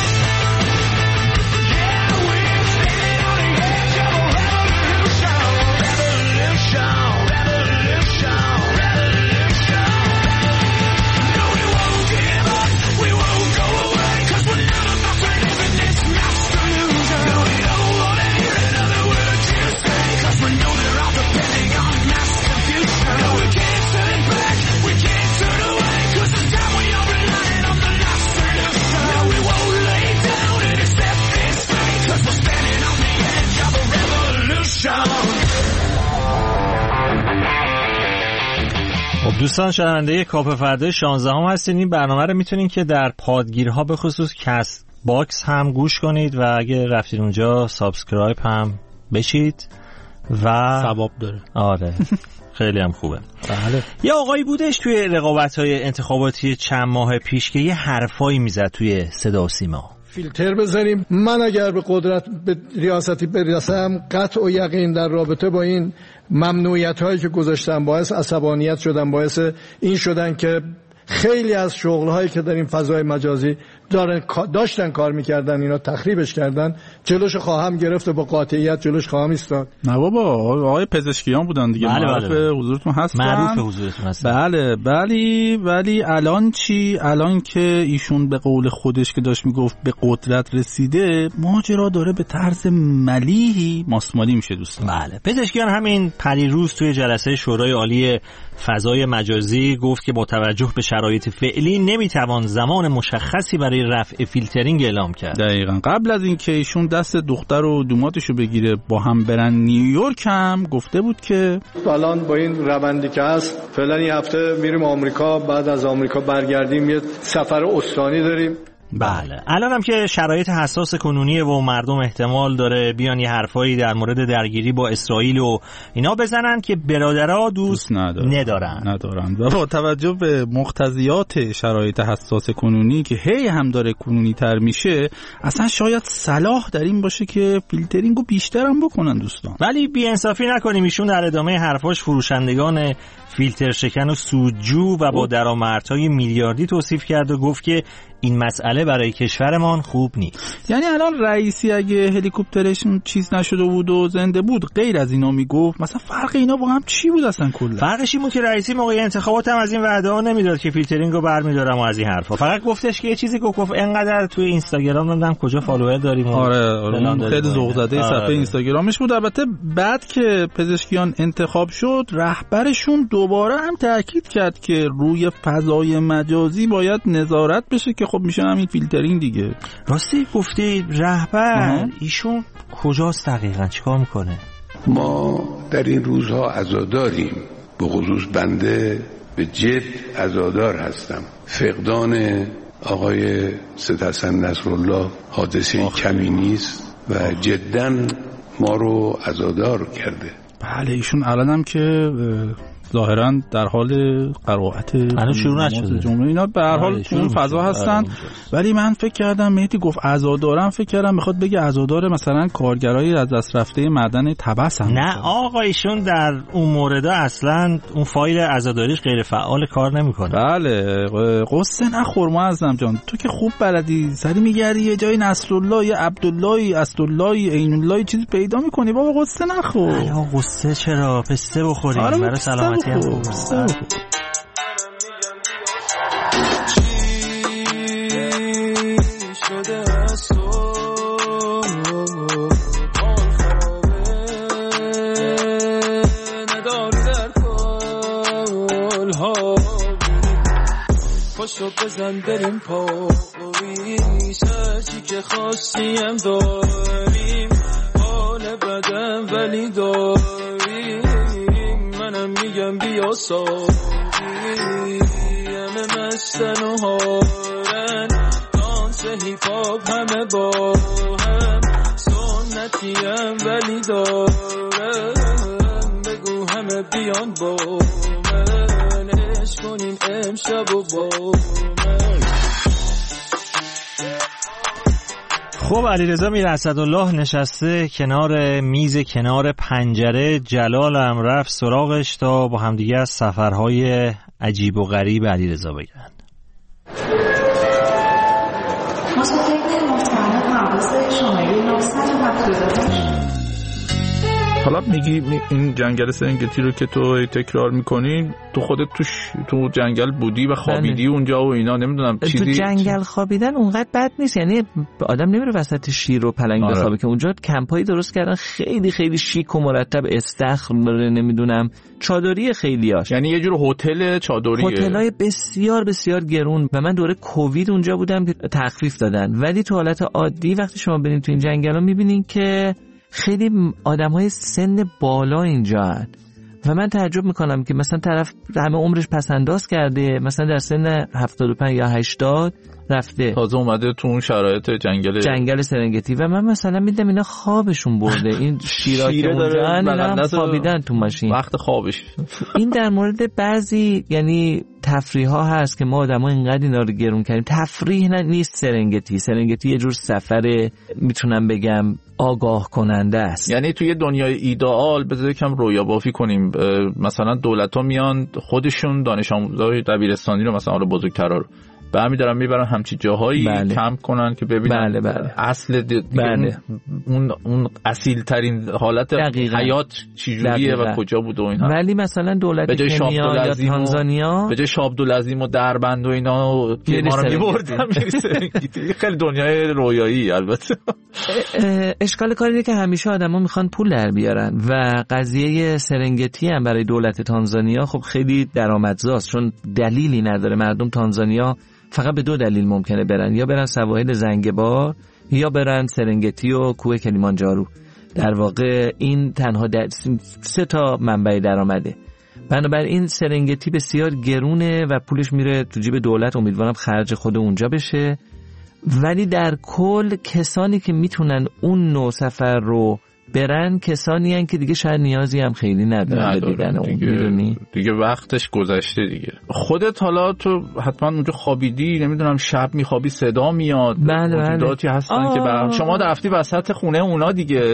Yeah, we're standing on the edge of a revolution. Revolution, revolution, revolution. No, we won't give up, we won't go away, 'cause we're not about to live in this mass delusion. No, we don't want to hear another word you say, 'cause we know they're all depending on mass confusion. No, we can't turn back, we can't turn away. دوستان شنونده کاپ فردا شانزده هم هستین. این برنامه رو میتونین که در پادگیرها به خصوص کست باکس هم گوش کنید و اگه رفتین اونجا سابسکرایب هم بشید و ثواب داره. آره خیلی هم خوبه. بله. یه آقایی بودش توی رقابت‌های انتخاباتی چند ماه پیش که یه حرفایی میزد توی صدا و سیما. فیلتر بزنیم. من اگر به قدرت به ریاستی برسم قطع و یقین در رابطه با این ممنوعیت هایی که گذاشتم باعث عصبانیت شدن، باعث این شدن که خیلی از شغل هایی که در این فضای مجازی دارن داشتن کار میکردن اینا تخریبش کردن. جلوش خواهم گرفت و با قاطعیت جلوش خواهم ایستاد. نه بابا آقای پزشکیان بودن دیگه. بله معروف بله. حضورتون هستن. معروف حضورتون هستن. بله ولی ولی الان چی؟ الان که ایشون به قول خودش که داشت میگفت به قدرت رسیده، ماجرا داره به طرز ملیحی ماسمالی میشه دوستان. بله. پزشکیان همین پریروز توی جلسه شورای عالی فضای مجازی گفت که با توجه به شرایط فعلی نمیتوان زمان مشخصی برای رفع فیلترینگ اعلام کرد. دقیقاً. قبل از اینکه ایشون دست دختر و دوماتشو بگیره با هم برن نیویورک هم گفته بود که الان با این روندی که هست فعلا این هفته میریم آمریکا، بعد از آمریکا برگردیم یه سفر استانی داریم. بله. الان هم که شرایط حساس کنونیه و مردم احتمال داره بیان یه حرفایی در مورد درگیری با اسرائیل و اینا بزنن که برادرها دوست, دوست ندارن. ندارن ندارن و با توجه به مقتضیات شرایط حساس کنونی که هی هم داره کنونی تر میشه، اصلا شاید صلاح در این باشه که فیلترینگو بیشتر هم بکنن دوستان. ولی بی‌انصافی نکنیم، ایشون در ادامه حرفاش فروشندگان فیلتر شکن و سودجو و با درآمدهای میلیاردی توصیف کرد و گفت که این مسئله برای کشورمان خوب نیست. یعنی الان رئیسی اگه هلیکوپترش چیز نشده بود و زنده بود غیر از اینا میگفت، مثلا فرق اینا با هم چی بود اصلا کلا؟ فرقش این بود که رئیسی موقع انتخابات هم از این وعده ها نمیداد که فیلترینگو برمی‌دارم و از این حرفا. فقط گفتش که یه چیزی گفت انقدر توی اینستاگرام نمیدونم کجا فالوور داریم. آره آره خیلی ذوق زده صفحه آره. اینستاگرامش بود. البته بعد که پزشکیان انتخاب شد رهبرشون دوباره هم تاکید کرد که روی فضای مجازی باید نظارت بشه که خب میشه همین فیلترینگ دیگه. راستی گفتی رهبر ایشون کجاست دقیقاً چیکار میکنه؟ ما در این روزها عزاداریم، به خصوص بنده به جد عزادار هستم. فقدان آقای سید حسن نصرالله حادثه کمی نیست و جداً ما رو عزادار کرده. بله ایشون الان هم که ظاهراً در حال قرائت الان شروع نشده جمعه اینا به هر حال اون فضا هستن. ولی من فکر کردم مهدی گفت عزادارم، فکر کردم میخواد بگه عزادار مثلا کارگرای از دست رفته معدن طبس هم. نه آقا ایشون در اون مورد اصلا اون فایل عزاداریش غیر فعال کار نمیکنه. بله قصه نخور معظم جان، تو که خوب بلدی سری میگردی یه جای نصرالله یا عبدالله اسدالله عین الله چیزی پیدا میکنی. بابا قصه نخور. آقا قصه چرا؟ پسته بخوریم برای سلامتی. خوب. خوب. پاشو بزن بریم پاوی سرچی که خواستیم داریم، حال بدن ولی داریم، منم میگم بیا ساوی، همه مستن و هارن، دانس هیپاپ همه با هم، سنتیم ولی دارم، بگو همه بیان با من، عشق کنیم امشب و با من. خب علیرضا میر اسدالله نشسته کنار میز کنار پنجره، جلال هم رفت سراغش تا با همدیگه از سفرهای عجیب و غریب علیرضا بگن. متقین محترم پرواز شماره نهصد و هفتاد. حالا میگی این جنگل سرنگتی رو که تو تکرار میکنی، تو خودت تو, تو جنگل بودی و خوابیدی بله. اونجا و اینا، نمیدونم چیزی تو جنگل خوابیدن اونقدر بد نیست، یعنی آدم نمیره وسط شیر و پلنگ آره. بخوابه، که اونجا کمپایی درست کردن خیلی خیلی شیک و مرتب، استخر نمیدونم چادری خیلیاش، یعنی یه جور هتل چادریه، هتلای بسیار بسیار گرون. و من دوره کووید اونجا بودم که تخفیف دادن، ولی تو حالت عادی وقتی شما برین تو این جنگلا میبینین که خیلی آدم‌های سن بالا اینجا هست و من تعجب میکنم که مثلا طرف همه عمرش پسنداز کرده، مثلا در سن هفتاد و پنج یا هشتاد رفته تازه اومده تو اون شرایط جنگل جنگل سرنگتی و من مثلا میدم اینا خوابشون برده، این شیرا که اونجا اینا خوابیدن تو ماشین وقت خوابش. این در مورد بعضی یعنی تفریح ها هست که ما آدم ها اینقدر اینا رو گرون کردیم. تفریح نه نیست سرنگتی. سرنگتی یه جور سفر میتونم بگم آگاه کننده است. یعنی توی دنیای ایدئال بذار یکم رویا بافی کنیم، مثلا دولت‌ها میان خودشون دانش آموزای دبیرستانی رو مثلا بزرگترا رو برمی‌دارن میبرن همچین جاهایی بله. کمپ کنن که ببینن بله بله. اصل بله. اون اون اصیل ترین حالت دقیقا. حیات چجوریه و کجا بوده و اینا. ولی مثلا دولت کنیا یا تانزانیا به جای شابدالعظیم و دربند و اینا ما رو می‌بردن می‌رسه. خیلی دنیای رویایی. البته اشکال کاری اینه که همیشه آدما میخوان پول در بیارن و قضیه سرنگتی هم برای دولت تانزانیا خب خیلی درآمدزاست، چون دلیلی نداره. مردم تانزانیا فقط به دو دلیل ممکنه برن، یا برن سواحل زنگبار یا برن سرنگتی و کوه کلیمانجارو. در واقع این تنها در... سه تا منبع درآمده. بنابراین سرنگتی بسیار گرونه و پولش میره تو جیب دولت، امیدوارم خرج خود اونجا بشه. ولی در کل کسانی که میتونن اون نوع سفر رو برن کسانی هن که دیگه شاید نیازی هم خیلی ندارن به دیدن اون. دیگه, دیگه وقتش گذشته دیگه. خودت حالا تو حتما اونجا خوابیدی، نمیدونم شب میخوابی صدا میاد، موجوداتی هستن آه. که برام شما رفتی وسط خونه اونا دیگه.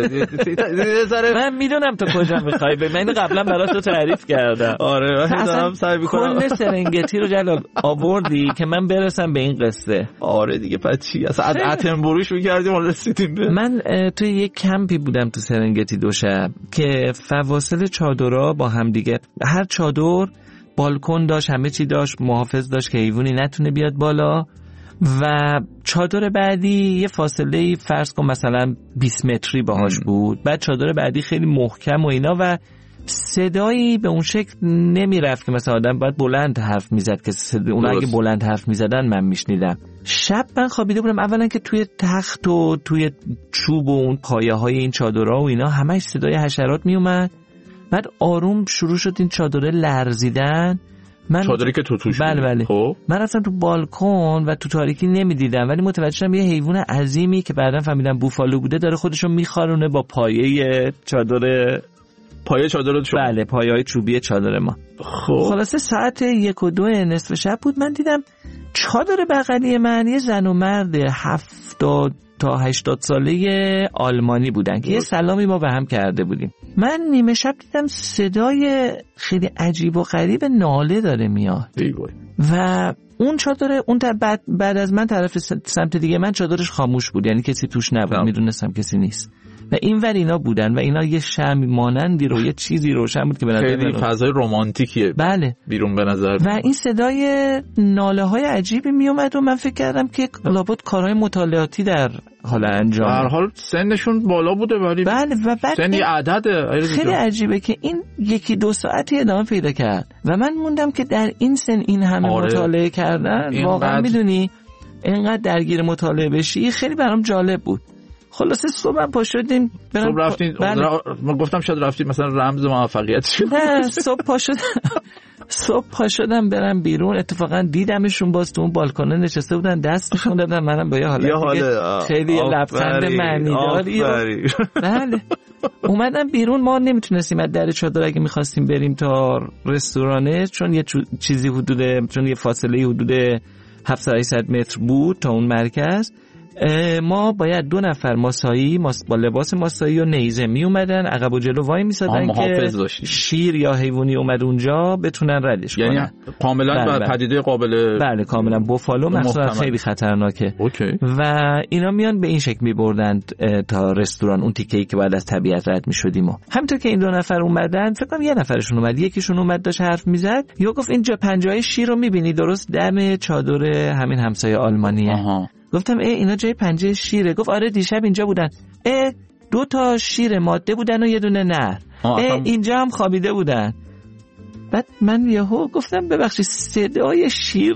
من میدونم تو کجا میخوای به من قبلا برات تو تعریف کردم. آره من سعی میکنم کل سرنگتی رو جلال آوردی که من برسم به این قصه. آره دیگه پس چی اصلا اتنبروش میکردیم حالا رسیدیم به. من توی یک کمپی بودم تو سرنگتی دو شب که فواصل چادرها با هم دیگه، هر چادر بالکن داشت، همه چی داشت، محافظ داشت که حیوانی نتونه بیاد بالا و چادر بعدی یه فاصله فرض کن مثلا بیست متری باهاش بود. بعد چادر بعدی خیلی محکم و اینا و صدایی به اون شکل نمی رفت که مثلا آدم باید بلند حرف میزد که صد... اون اگه بلند حرف میزدن من میشنیدم. شب من خوابیده بودم، اولا که توی تخت و توی چوب و اون پایه های این چادرها و اینا همش صدای حشرات میومد. بعد آروم شروع شد این چادره لرزیدن. من چادری که تو توش بله بله خب من رفتم تو بالکن و تو تاریکی نمیدیدم، ولی متوجه شدم یه حیوان عظیمی که بعداً فهمیدم بوفالو بوده داره خودشو میخارونه با پایه چادر پایه چادر شما. بله پایه های چوبی چادر ما. خب خلاصه ساعت یک و دو نصف شب بود، من دیدم چادر بغلی من یه زن و مرد هفتاد تا هشتاد ساله آلمانی بودن که یه سلامی ما به هم کرده بودیم. من نیمه شب دیدم صدای خیلی عجیب و غریب ناله داره میاد و اون چادر اون بعد, بعد از من طرف سمت دیگه من چادرش خاموش بود، یعنی کسی توش نبود، میدونستم کسی نیست و این ور اینا بودن و اینا یه شمع مانندی رو یه چیزی روشن بود که به نظر خیلی فضای رمانتیکیه بله بیرون به نظر و این صدای ناله های عجیبی می اومد و من فکر کردم که لابد کارهای مطالعاتی در حال انجام. در حال سنشون بالا بوده ولی بله و بعد سنی عدده خیلی عجیبه که این یکی دو ساعتی ادامه پیدا کرد و من موندم که در این سن این همه آره. مطالعه کردن واقعا میدونی اینقدر درگیر مطالعه بشی خیلی برام جالب بود. خلاصه صبح پا شدیم صبح رفتین بله. من گفتم شاید رفتید مثلا رمز موفقیت شد. نه صبح پا شدم صبح پا شدم برم بیرون، اتفاقا دیدمشون باز تو اون بالکن نشسته بودن دست نشون دادن، منم با یه حالت خیلی لبخند معنیداری بله اومدم بیرون. ما نمیتونستیم از در چادر اگه میخواستیم بریم تا رستورانه چون یه چیزی حدود چون یه فاصله حدود هفتصد هشتصد متر بود تا اون مرکز، ما باید دو نفر ماسایی با لباس ماسایی و نیزه می اومدن عقب و جلو وای میسادن که شیر یا حیوانی اومد اونجا بتونن ردش یعنی کنن. کاملا بله بله. پدیده قابل بله کاملا بوفالو مثلا خیلی خطرناکه اوکی. و اینا میان به این شکل میبردن تا رستوران اون تیکه‌ای که بعد از طبیعت رد میشدیم. همونطور که این دو نفر اومدن فکر کنم یه نفرشون اومد، یکیشون اومد داشت حرف میزد، یا گفت اینجا پنجه‌های شیر رو میبینی درست دم چادر همین همسایه آلمانیه. آها. گفتم ای اینا جای پنجه شیره. گفت آره دیشب اینجا بودن. ای دو تا شیر ماده بودن و یه دونه نر. ای اینجا هم خوابیده بودن. بعد من یهو گفتم ببخشید صدای شیر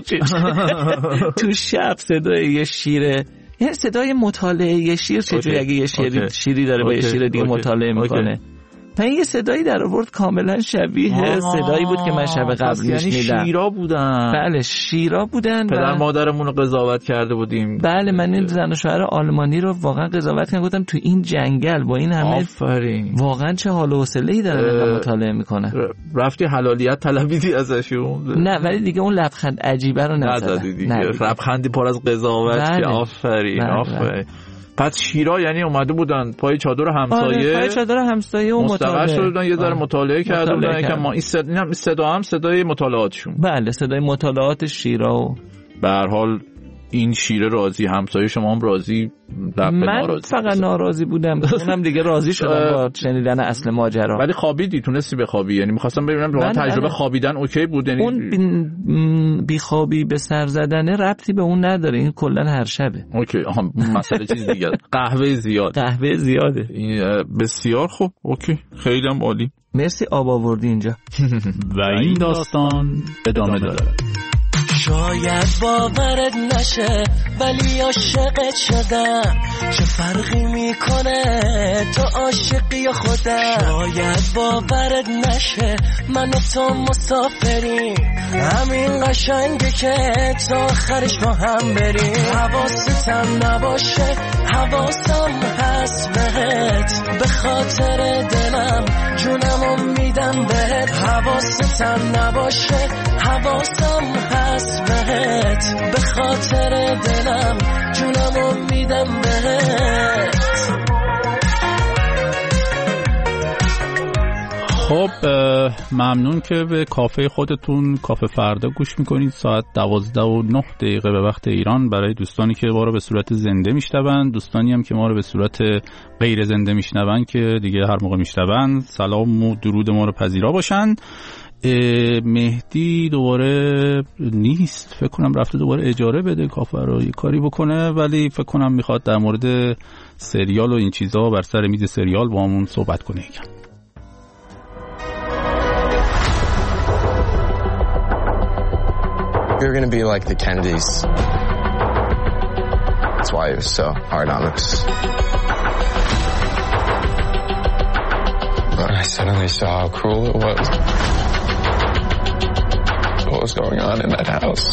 تو شب صدای یه شیره، یه صدای مطالعه یه شیر چجوری اگه یه شیری, شیری داره با یه شیر دیگه مطالعه میکنه. من یه صدایی در آورد کاملا شبیه صدایی بود که من شب قبل یعنی میشنیدم. شیرا بودن. بله شیرا بودن. پدر مادرمون رو قضاوت کرده بودیم. بله من این زن و شوهر آلمانی رو واقعا قضاوت کردم، گفتم تو این جنگل با این همه آفرین واقعا چه حال و حوصله‌ای دارن مطالعه میکنن. رفتی حلالیت طلبیدی ازشون؟ نه ولی دیگه اون لبخند عجیبه رو نزدم. نه لبخندی پر از قضاوت که آفرین آفرین. پس شیرا یعنی اومده بودن پای چادر همسایه. آره پای چادر همسایه و مطالعه شده بودن، یه ذره مطالعه کرده بودن که ما این صدا هم صدا هم صدای مطالعاتشون. بله صدای مطالعات شیرا. و به هر حال این شیره راضی، همسایه شما هم راضی، من ناراضی. فقط ناراضی بودم، اونم دیگه راضی شدم با شنیدن اصل ماجرا. ولی خوابیدی؟ تونستی بخوابی؟ یعنی می‌خواستم ببینم با تجربه خوابیدن اوکی بود؟ یعنی اون بی, بی خوابی به سر زدن ربطی به اون نداره، این کلا هر شبه. اوکی آها مسئله چیز دیگه. قهوه زیاد. قهوه زیاده. بسیار خوب. اوکی خیلی هم عالی. مرسی آب آوردی اینجا. و این داستان ادامه داره. شاید باورت نشه ولی عاشقت شدم، چه فرقی میکنه تو عاشقی یا خودم. شاید باورت نشه من و تو مسافریم، همین قشنگه که تا آخرش با هم بریم. حواستم نباشه حواسم هست بهت، به خاطر دلم جونمو میدم بهت. حواستم نباشه حواسم هست بهت، به خاطر دلم جونمو میدم بهت. خب ممنون که به کافه خودتون کافه فردا گوش میکنید. ساعت دوازده و نه دقیقه به وقت ایران. برای دوستانی که ما رو به صورت زنده میشنون، دوستانی هم که ما رو به صورت غیر زنده میشنون که دیگه هر موقع میشنون، سلام و درود ما رو پذیرا باشن. مهدی دوباره نیست، فکر کنم رفته دوباره اجاره بده کافه رو، یه کاری بکنه، ولی فکر کنم میخواد در مورد سریال و این چیزا بر سر میز سریال با همون صحبت کنه یکم. You're gonna be like the Kennedys. That's why it was so hard on us. But I suddenly saw how cruel it was. What was going on in that house.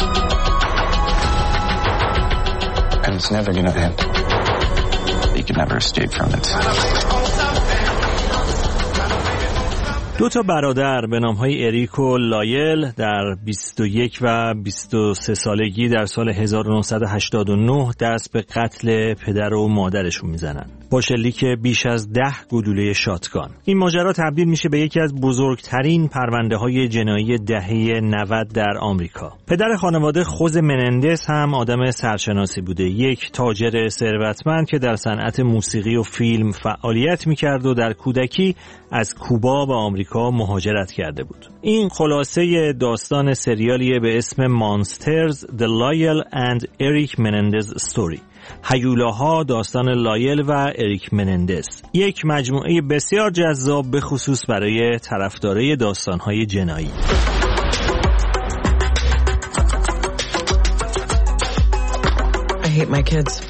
And it's never gonna end. You can never escape from it. دو تا برادر به نام‌های اریک و لایل در بیست و یک و بیست و سه سالگی در سال هزار و نهصد و هشتاد و نه دست به قتل پدر و مادرشون میزنن با شلیک بیش از ده گلوله شاتگان. این ماجرا تبدیل میشه به یکی از بزرگترین پرونده‌های جنایی دهه نود در آمریکا. پدر خانواده خوز منندز هم آدم سرشناسی بوده، یک تاجر ثروتمند که در صنعت موسیقی و فیلم فعالیت میکرد و در کودکی از کوبا به آمریکا مهاجرت کرده بود. این خلاصه داستان سریالیه به اسم مانسترز The Lyle and Eric Menendez Story. هیولاها، داستان لایل و اریک منندز. یک مجموعه بسیار جذاب به خصوص برای طرفدارای داستان‌های جنایی. I hate my kids.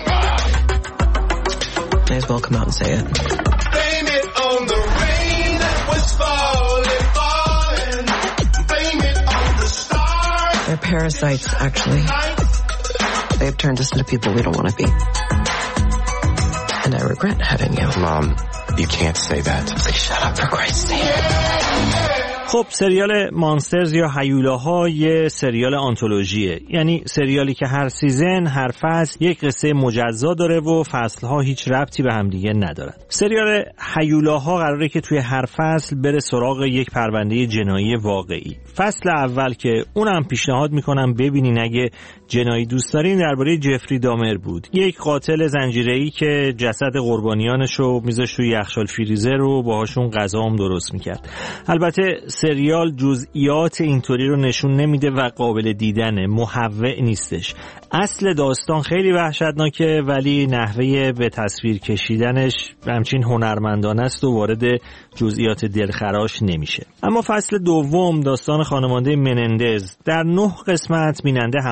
May as well come out and say it. Blame it on the rain that was falling, falling. Blame it on the stars. They're parasites, actually. They've turned us into people we don't want to be. And I regret having you. Mom, you can't say that. Please shut up for Christ's sake. خب سریال مانسترز یا هیولاها یه سریال آنتولوژیه، یعنی سریالی که هر سیزن، هر فصل یک قصه مجزا داره و فصلها هیچ ربطی به همدیگه ندارن. سریال هیولاها قراره که توی هر فصل بره سراغ یک پرونده جنایی واقعی. فصل اول که اونم پیشنهاد میکنم ببینین اگه جنایی دوست دارین، درباره جفری دامر بود، یک قاتل زنجیره‌ای که جسد قربانیانشو میذاشت توی یخچال فریزر و باهاشون غذا هم درست میکرد. البته سریال جزئیات اینطوری رو نشون نمیده و قابل دیدنه، محوع نیستش. اصل داستان خیلی وحشتناکه ولی نحوه به تصویر کشیدنش همچین هنرمندانه است و وارد جزئیات دلخراش نمیشه. اما فصل دوم، داستان خانواده منندز، در نه قسمت بیننده همراه میشه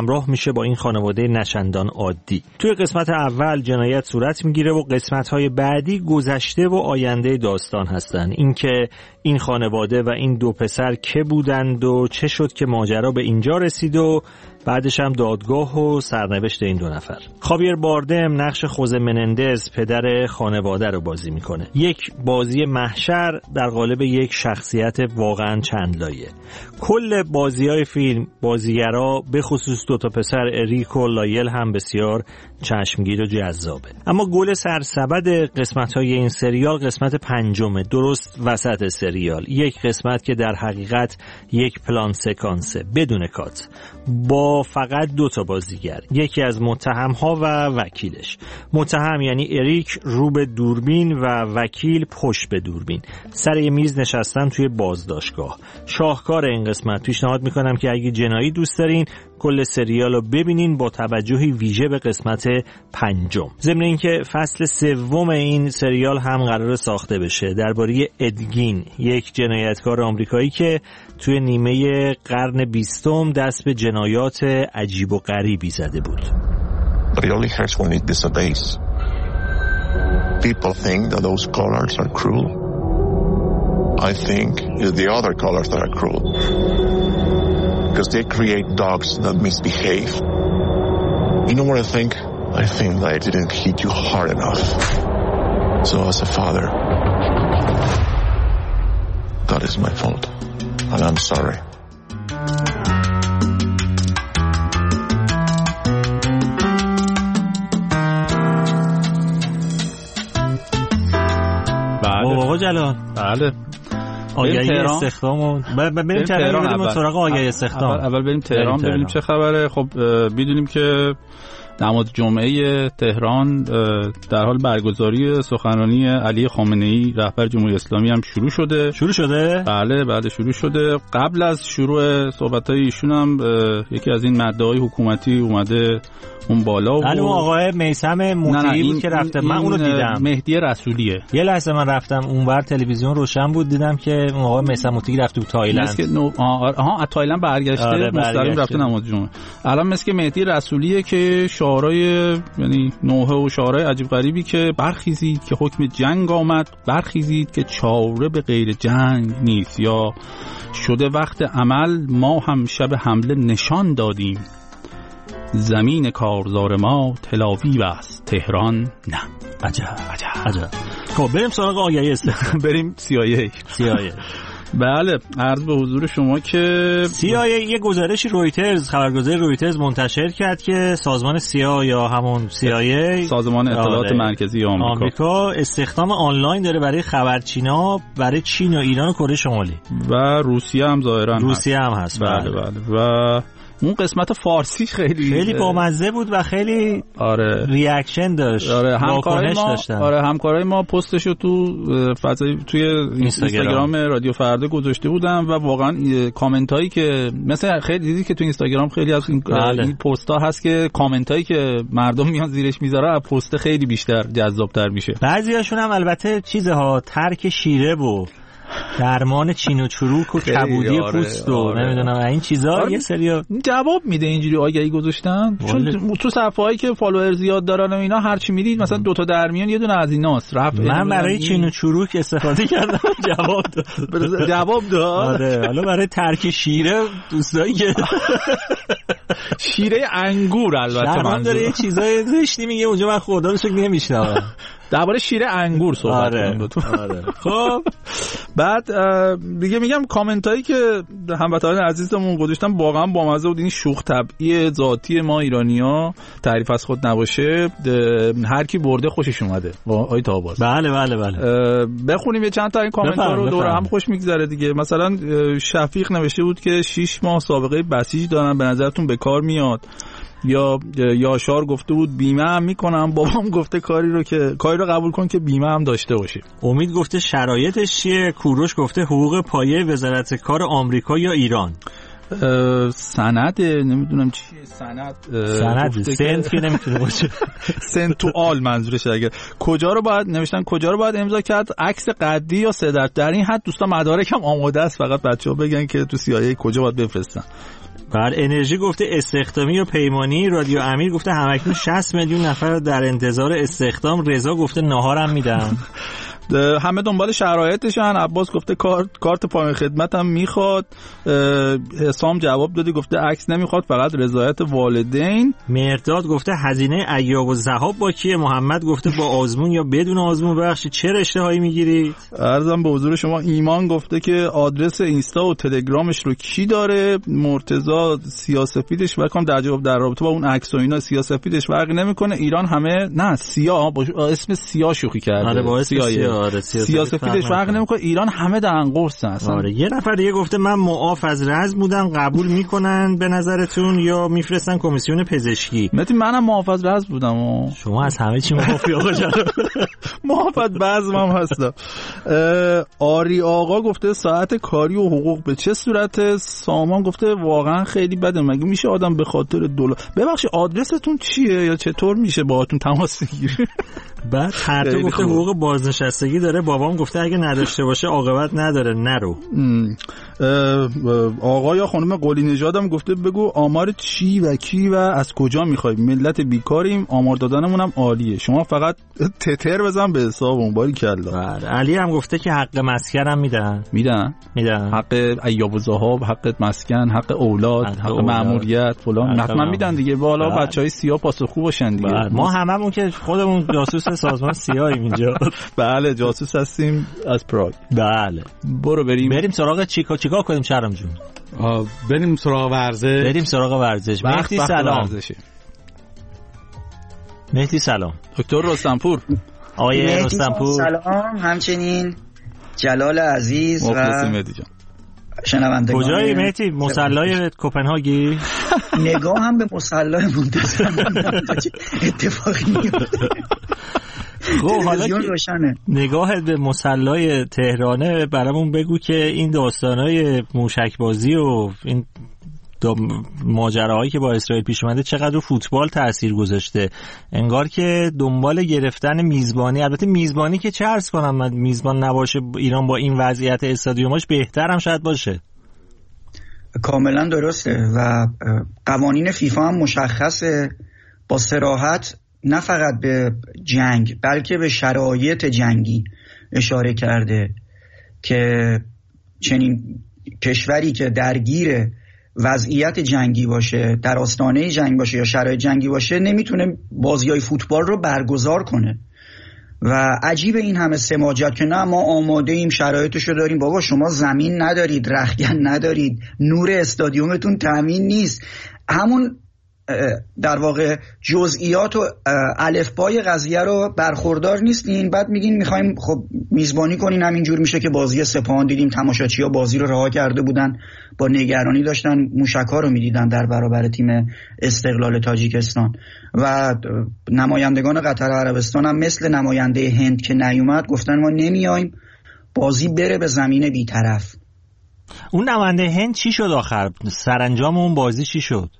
میشه با این خانواده نچندان عادی. توی قسمت اول جنایت صورت میگیره و قسمت‌های بعدی گذشته و آینده داستان هستن. اینکه این خانواده و این دو پسر که بودند و چه شد که ماجرا به اینجا رسید و بعدش هم دادگاه و سرنوشت این دو نفر. خاویر باردم نقش خوزه منندز پدر خانواده رو بازی میکنه. یک بازی محشر در قالب یک شخصیت واقعا چند لایه. کل بازی‌های فیلم بازیگرا به خصوص دو تا پسر اریک و لایل هم بسیار چشمگیر و جذابه. اما گل سرسبد قسمت‌های این سریال قسمت پنجمه، درست وسط سریال. یک قسمت که در حقیقت یک پلان سکانسه بدون کات با فقط دو تا بازیگر، یکی از متهم‌ها و وکیلش. متهم یعنی اریک رو به دوربین و وکیل پشت به دوربین. سر یه میز نشستن توی بازداشتگاه. شاهکار این قسمت. پیشنهاد میکنم که اگه جنایی دوست دارین کل سریال رو ببینین با توجهی ویژه به قسمت پنجم. ضمن اینکه فصل سوم این سریال هم قرار ساخته بشه درباره ادگین، یک جنایتکار آمریکایی که توی نیمه قرن بیستم دست به جنایات عجیب و غریبی زده بود. But it only hurts when it disobeys. People think that those colors are cruel. I think it's the other colors that are cruel. Because they create dogs that misbehave. You know what I think? I think that I didn't hit you hard enough. So as a father, that is my fault. And I'm sorry. بابا جلال. بله. آگهی استخدام بریم تهران بریم سراغ آگهی استخدام. اول, اول بریم تهران ببینیم چه خبره. خب بدونیم که نماد جمعه تهران در حال برگزاری سخنرانی علی خامنه‌ای رهبر جمهوری اسلامی هم شروع شده. شروع شده؟ بله بله شروع شده. قبل از شروع صحبت‌های ایشون هم یکی از این مدعای حکومتی اومده اون بالا و بله آقای میثم موطیی بود که رفته. من اونو دیدم. مهدی رسولیه. یه لحظه من رفتم اونور تلویزیون روشن بود دیدم که اون آقای میثم موطیی رفته تو تایلند. نو... آها از تایلند برگشته آره مستقیم رفته نماز جمعه. الان مثل که مهدی رسولیه که شعارهای یعنی نوحه و شعارهای عجیب غریبی که برخیزید که حکم جنگ آمد، برخیزید که چاره به غیر جنگ نیست، یا شده وقت عمل ما هم شب حمله نشان دادیم، زمین کارزار ما تلاویو است تهران نه. عجب عجب عجب. خب بریم سراغ آگهی استخدام. بریم سی آی ای. سی آی ای. بله عرض به حضور شما که سی آی ای یه گزارشی رویترز خبرگزاری رویترز منتشر کرد که سازمان سیا یا همون سی آی ای سازمان اطلاعات مرکزی آمریکا. آمریکا استخدام آنلاین داره برای خبرچینا برای چین و ایران و کره شمالی و روسیه هم ظاهرا روسیه هم هست. بله بله و اون قسمت فارسی خیلی خیلی بامزه بود و خیلی آره ریاکشن داشت. آره همکارای ما داشتن. آره همکارای ما پستشو تو فضای توی اینستاگرام رادیو فردا گذاشته بودن و واقعا کامنت هایی که مثلا خیلی دیدی که تو اینستاگرام خیلی از این, بله. این پست ها هست که کامنت هایی که مردم میان زیرش میذاره از پست خیلی بیشتر جذاب‌تر میشه. بعضیاشون هم البته چیزها ترک شیره بود، درمان چین و چروک و کبودی آره، پوست و آره. نمیدونم این چیزا آره. یه سری جواب میده اینجوری آگهی گذاشتن واله. چون تو صفحه‌ای که فالوور زیاد دارن و اینا هر چی میدید مثلا دو تا درمیان یه دونه از ایناست. رفع من برای این... چین و چروک استفاده کردم جواب داد. جواب داد. آره حالا برای ترک شیره دوستایی که شیره انگور البته من داره یه چیزای زشتی میگه اونجا من خدا رو شکر نمیشنوم. درباره شیره انگور صحبت کنیم. آره. خب بعد دیگه میگم کامنت هایی که هموطنان عزیزمون گذاشتن واقعا بامزه بود. این شوخ طبعی ذاتی ما ایرانی‌ها تعریف از خود نباشه، هر کی برده خوشش اومده. آی تاباز. بله بله بله. بخونیم یه چند تا این کامنت ها رو، دور هم خوش میگذره دیگه. مثلا شفیق نوشته بود که شش ماه سابقه بسیج دارن، به نظرتون به کار میاد؟ یا یاشار گفته بود بیمه هم میکنم، بابام گفته کاری رو که کاری رو قبول کن که بیمه هم داشته باشی. امید گفته شرایطش چیه؟ کوروش گفته حقوق پایه وزارت کار آمریکا یا ایران. سند نمیدونم چیه سند سند سنت که نمیتونه باشه. سنت تو آل منظورشه. اگه کجا رو باید نوشتن کجا رو باید امضا کرد، عکس قدی یا سدرت، در این حد دوستان مدارک هم آماده است، فقط بچه‌ها بگن که تو سی آی ای کجا باید بفرستن. بله. انرژی گفته استخدامی و پیمانی. رادیو امیر گفته همکنون شصت میلیون نفر در انتظار استخدام. رضا گفته ناهارم میدن. همه دنبال شرایطشن. عباس گفته کارت کارت پایان خدمتم میخواد. حسام جواب دادی گفته عکس نمیخواد، فقط رضایت والدین. مرداد گفته هزینه ایاب و ذهاب با کیه؟ محمد گفته با آزمون یا بدون آزمون؟ ببخشید چه رشته هایی میگیرید؟ عرضم به حضور شما ایمان گفته که آدرس اینستا و تلگرامش رو کی داره؟ مرتضی سیاه‌سفیدش بکنم در جواب در رابطه با اون عکس و اینا سیاه‌سفیدش فرقی نمیکنه. ایران همه نه سیاه با اسم سیاه شوخی کرده. آره با اسم سیاه. آره سیاسفیدش فرق نمیکنه. ایران همه دهن قرصن اصلا. آره یه نفر دیگه گفته من معاف از رزم بودم، قبول میکنن به نظرتون یا میفرستن کمیسیون پزشکی؟ متی منم معاف از رزم بودم و شما از همه چی معافی آقا جان. معاف از بعضمم هستم. آری آقا گفته ساعت کاری و حقوق به چه صورته؟ سامان گفته واقعا خیلی بده، مگه میشه آدم به خاطر دلار؟ ببخشید آدرستون چیه یا چطور میشه باهاتون تماس بگیره؟ بعد هر تو گفته حقوق بازنشستگی داره. بابام گفته اگه نداشته باشه عاقبت نداره نرو. آقا یا خانم قلی نژادم گفته بگو آمار چی و کی و از کجا میخوای؟ ملت بیکاریم، آمار دادنمون هم عالیه، شما فقط تتر بزن به حسابمون. باری کلا. علی هم گفته که حق مسکن هم میدن میدن میدن حق ایاب و ذهاب، حق مسکن، حق اولاد، حق, حق مأموریت فلان حتما میدن دیگه. بالا بچهای سیاه پاسخگو باشن دیگه. بله. ما هممون که خودمون جاسوس سازمان سیاهیم اینجا. بله جاسوس هستیم از پراگ. بله برو بریم بریم سراغ چیکار چیکار کنیم شهرام جون؟ بریم سراغ ورزش. بریم سراغ ورزش. مهدی سلام. مهدی سلام. دکتر رستمپور. آقای رستمپور سلام. همچنین جلال عزیز و مهدی جان شنوندگان. کجایی مهدی؟ مصلای کوپنهاگی؟ نگاه هم به مصلای منتظر اتفاقی میفته. خب حالا نگاهت به مصلای تهرانه برامون بگو که این داستانای موشکبازی و این ماجراهایی که با اسرائیل پیش اومده چقدر رو فوتبال تأثیر گذاشته. انگار که دنبال گرفتن میزبانی، البته میزبانی که چه عرض کنم من میزبان نباشه ایران با این وضعیت استادیوماش بهتر هم شاید باشه. کاملا درسته و قوانین فیفا هم مشخصه با صراحت نه فقط به جنگ بلکه به شرایط جنگی اشاره کرده که چنین کشوری که درگیر وضعیت جنگی باشه، در آستانه جنگ باشه یا شرایط جنگی باشه نمیتونه بازیای فوتبال رو برگزار کنه و عجیب این همه سماجت که نه ما آماده ایم شرایطشو داریم. بابا شما زمین ندارید، رختکن ندارید، نور استادیومتون تامین نیست، همون در واقع جزئیات و الفبای قضیه رو برخوردار نیستین، بعد میگین میخوایم خب میزبانی کنین. همینجور میشه که بازی سپاهان دیدیم تماشاچی‌ها بازی رو رها کرده بودن، با نگرانی داشتن موشک‌ها رو میدیدن در برابر تیم استقلال تاجیکستان و نمایندگان قطر و عربستان هم مثل نماینده هند که نیومد گفتن ما نمیایم، بازی بره به زمین بی‌طرف. اون نماینده هند چی شد آخر؟ سرانجام اون بازی چی شد؟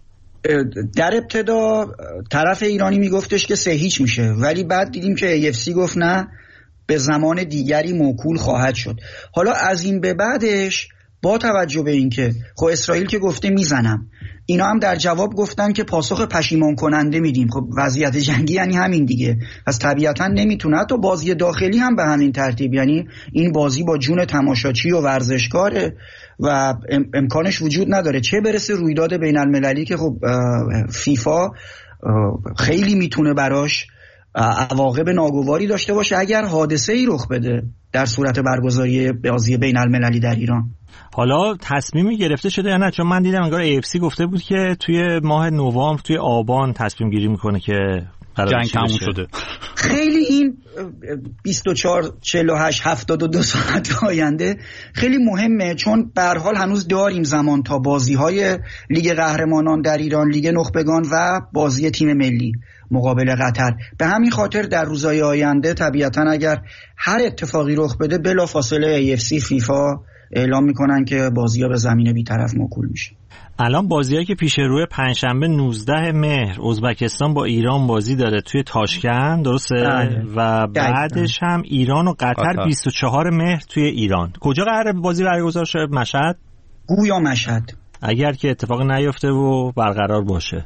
در ابتدا طرف ایرانی میگفتش که سه هیچ میشه، ولی بعد دیدیم که ای اف سی گفت نه به زمان دیگری موکول خواهد شد. حالا از این به بعدش با توجه به این که خب اسرائیل که گفته میزنم، اینا هم در جواب گفتن که پاسخ پشیمان کننده میدیم. خب وضعیت جنگی یعنی همین دیگه، پس طبیعتا نمیتونه. حتی بازی داخلی هم به همین ترتیب، یعنی این بازی با جون تماشاچی و ورزشکاره و امکانش وجود نداره، چه برسه رویداد بین المللی که خب فیفا خیلی میتونه براش عواقب ناگواری داشته باشه اگر حادثه ای رخ بده در صورت برگزاری بازی بین المللی در ایران. حالا تصمیمی گرفته شده یا نه؟ چون من دیدم انگار ای اف سی گفته بود که توی ماه نوامبر توی آبان تصمیم گیری میکنه که جنگ تموم شده. خیلی این بیست و چهار چهل و هشت هفتاد و دو ساعت آینده خیلی مهمه، چون به هر حال هنوز داریم زمان تا بازی‌های لیگ قهرمانان در ایران، لیگ نخبگان و بازی تیم ملی مقابل قطر. به همین خاطر در روزهای آینده طبیعتاً اگر هر اتفاقی رخ بده بلافاصله ای اف سی فیفا اعلام میکنن که بازی‌ها به زمین بی‌طرف موکول میشه. الان بازیایی که پیش روی پنجشنبه نوزده مهر ازبکستان با ایران بازی داره توی تاشکند، درسته؟ ده. و بعدش هم ایران و قطر, قطر بیست و چهار مهر توی ایران. کجا قراره بازی برگزار شه؟ مشهد؟ گویا مشهد. اگر که اتفاق نیفته و برقرار باشه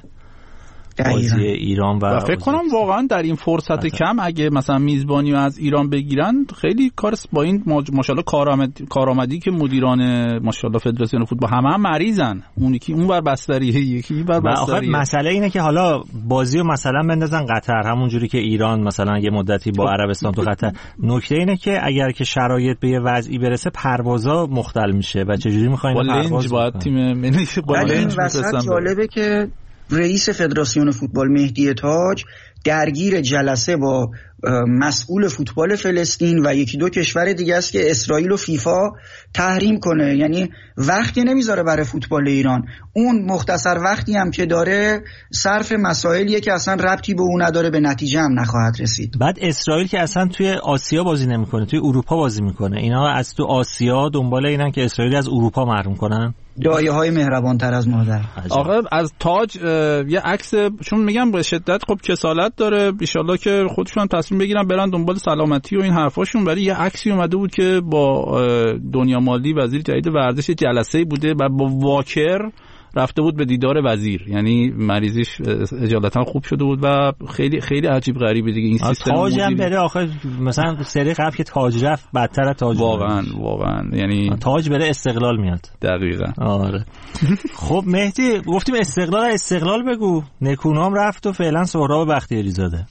بازی ایران و, و فکر کنم واقعا در این فرصت کم اگه مثلا میزبانی رو از ایران بگیرن خیلی کار با این ماشاءالله کارآمدی کارآمدی که مدیران ماشاءالله فدراسیون فوتبال همه هم مریضن، اون یکی اون بر بستریه یکی بر بستریه. مسئله اینه که حالا بازی رو مثلا بندازن قطر، همون جوری که ایران مثلا یه مدتی با عربستان تو قطر. نکته اینه که اگر که شرایط به یه وضعی برسه پروازا مختل میشه و چجوری میخواین پرواز باید تیم ملی با لنج بسات. جالبه که رئیس فدراسیون فوتبال مهدی تاج درگیر جلسه با مسئول فوتبال فلسطین و یکی دو کشور دیگه است که اسرائیل و فیفا تحریم کنه، یعنی وقتی نمیذاره برای فوتبال ایران. اون مختصر وقتی هم که داره صرف مسائلیه که اصلا ربطی به اون نداره، به نتیجه هم نخواهد رسید. بعد اسرائیل که اصلا توی آسیا بازی نمیکنه، توی اروپا بازی میکنه. اینا از تو آسیا دنبال اینن که اسرائیل از اروپا محروم کنن. دایه های مهربان تر از مادر. آقا از تاج یه عکس، چون میگم به شدت خب کسالت داره، ان شاءالله که خودشون تصمیم بگیرن برن دنبال سلامتی و این حرفاشون، ولی یه عکسی اومده بود که با دنیا مالی وزیر جدید ورزش جلسه‌ای بوده و با واکر رفته بود به دیدار وزیر، یعنی مریضیش اجالتا خوب شده بود و خیلی خیلی عجیب غریبه دیگه این سیستم. تاج هم بره آخه مثلا سری قبل که تاج رفت بدتر از تاج. واقعا واقعا یعنی تاج بره استقلال میاد. دقیقاً. آره. خب مهدی گفتیم استقلال استقلال بگو. نکونام رفت و فعلا سهراب بختیاری زاده.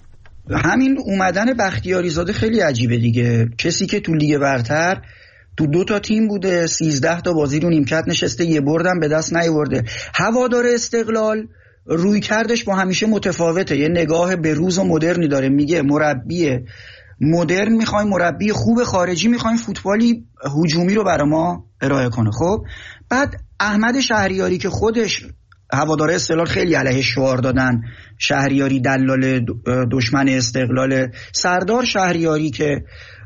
همین اومدن بختیاری زاده خیلی عجیبه دیگه. کسی که تو لیگ برتر تو دو تا تیم بوده، سیزده تا بازی رو نیمکت نشسته، یه بردم به دست نیاورده. هوادار استقلال روی کردش با همیشه متفاوته، یه نگاه به روز و مدرنی داره. میگه مربی مدرن میخوایم، مربی خوب خارجی میخوایم، فوتبالی هجومی رو برای ما ارائه کنه. خب بعد احمد شهریاری که خودش هوادار استقلال خیلی علیه شعار دادن، شهریاری دلال دشمن استقلال، سردار شهریاری که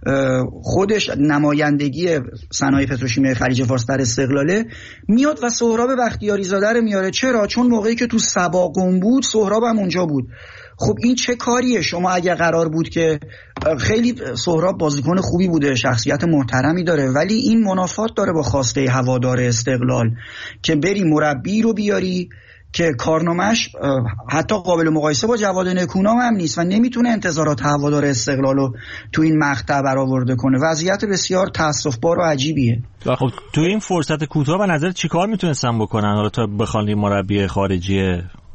خودش نمایندگی صنایع پتروشیمی خلیج فارس در استقلاله، میاد و سهراب بختیاری زاده رو میاره. چرا؟ چون موقعی که تو سبا قم بود سهراب هم اونجا بود. خب این چه کاریه؟ شما اگه قرار بود که خیلی سهراب بازیکن خوبی بوده، شخصیت محترمی داره، ولی این منافات داره با خواسته هوادار استقلال که بری مربی رو بیاری که کارنامه‌اش حتی قابل مقایسه با جواد نکونام هم نیست و نمیتونه انتظارات هوادار استقلال رو تو این مقطع برآورده کنه. وضعیت بسیار تأسف‌بار و عجیبیه. خب تو این فرصت کوتاه به نظر چیکار میتونستن بکنن حالا تا بخوان مربی خارجی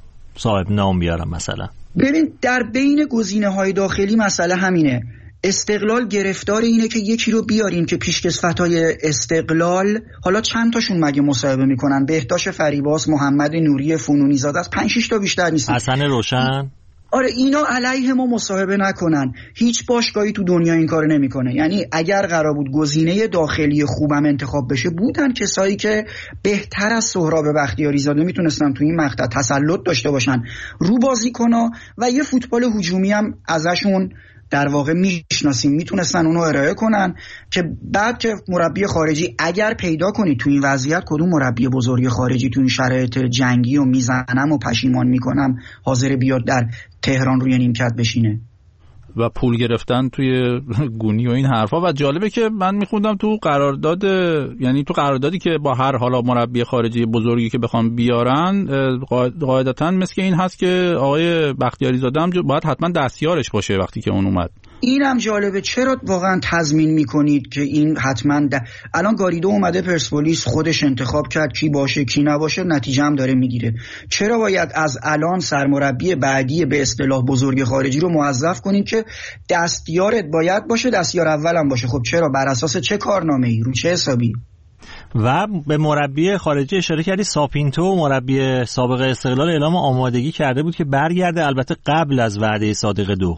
صاحب نام بیارن؟ مثلا ببین در بین گزینه‌های داخلی مسئله همینه. استقلال گرفتار اینه که یکی رو بیاریم که پیشکسوتای استقلال، حالا چند تاشون مگه مصاحبه میکنن؟ بهداشت فریباس، محمد نوری فنونی زاده است، پنج شش تا بیشتر نیست. حسن روشن. آره اینا علیه ما مصاحبه نکنن. هیچ باشگاهی تو دنیا این کارو نمیکنه. یعنی اگر قرار بود گزینه داخلی خوبم انتخاب بشه، بودن کسایی که بهتر از سهراب بختیاری زاده میتونستن تو این مقطع تسلط داشته باشن رو بازیکن‌ها و یه فوتبال هجومی هم ازشون در واقع میشناسیم، میتونستن اونو ارائه کنن که بعد که مربی خارجی اگر پیدا کنی تو این وضعیت کدوم مربی بزرگ خارجی تو این شرایط جنگی و میزنم و پشیمان میکنم حاضر بیاد در تهران روی نیمکت بشینه و پول گرفتن توی گونی و این حرفا. و جالبه که من میخوندم تو قرارداد، یعنی تو قراردادی که با هر حالا مربی خارجی بزرگی که بخوام بیارن قاعدتاً مثل این هست که آقای بختیاری زاده هم باید حتما دستیارش باشه وقتی که اون اومد. اینم جالبه. چرا واقعا تضمین میکنید که این حتما د... الان گاریدو اومده پرسپولیس، خودش انتخاب کرد کی باشه کی نباشه، نتیجه هم داره میگیره. چرا باید از الان سرمربی بعدی به اصطلاح بزرگ خارجی رو موظف کنید که دستیارت باید باشه، دستیار اولم باشه؟ خب چرا؟ بر اساس چه کارنامه‌ای؟ رو چه حسابی؟ و به مربی خارجی اشاره کردی. ساپینتو مربی سابق استقلال اعلام آمادگی کرده بود که برگرده، البته قبل از وعده صادق دو.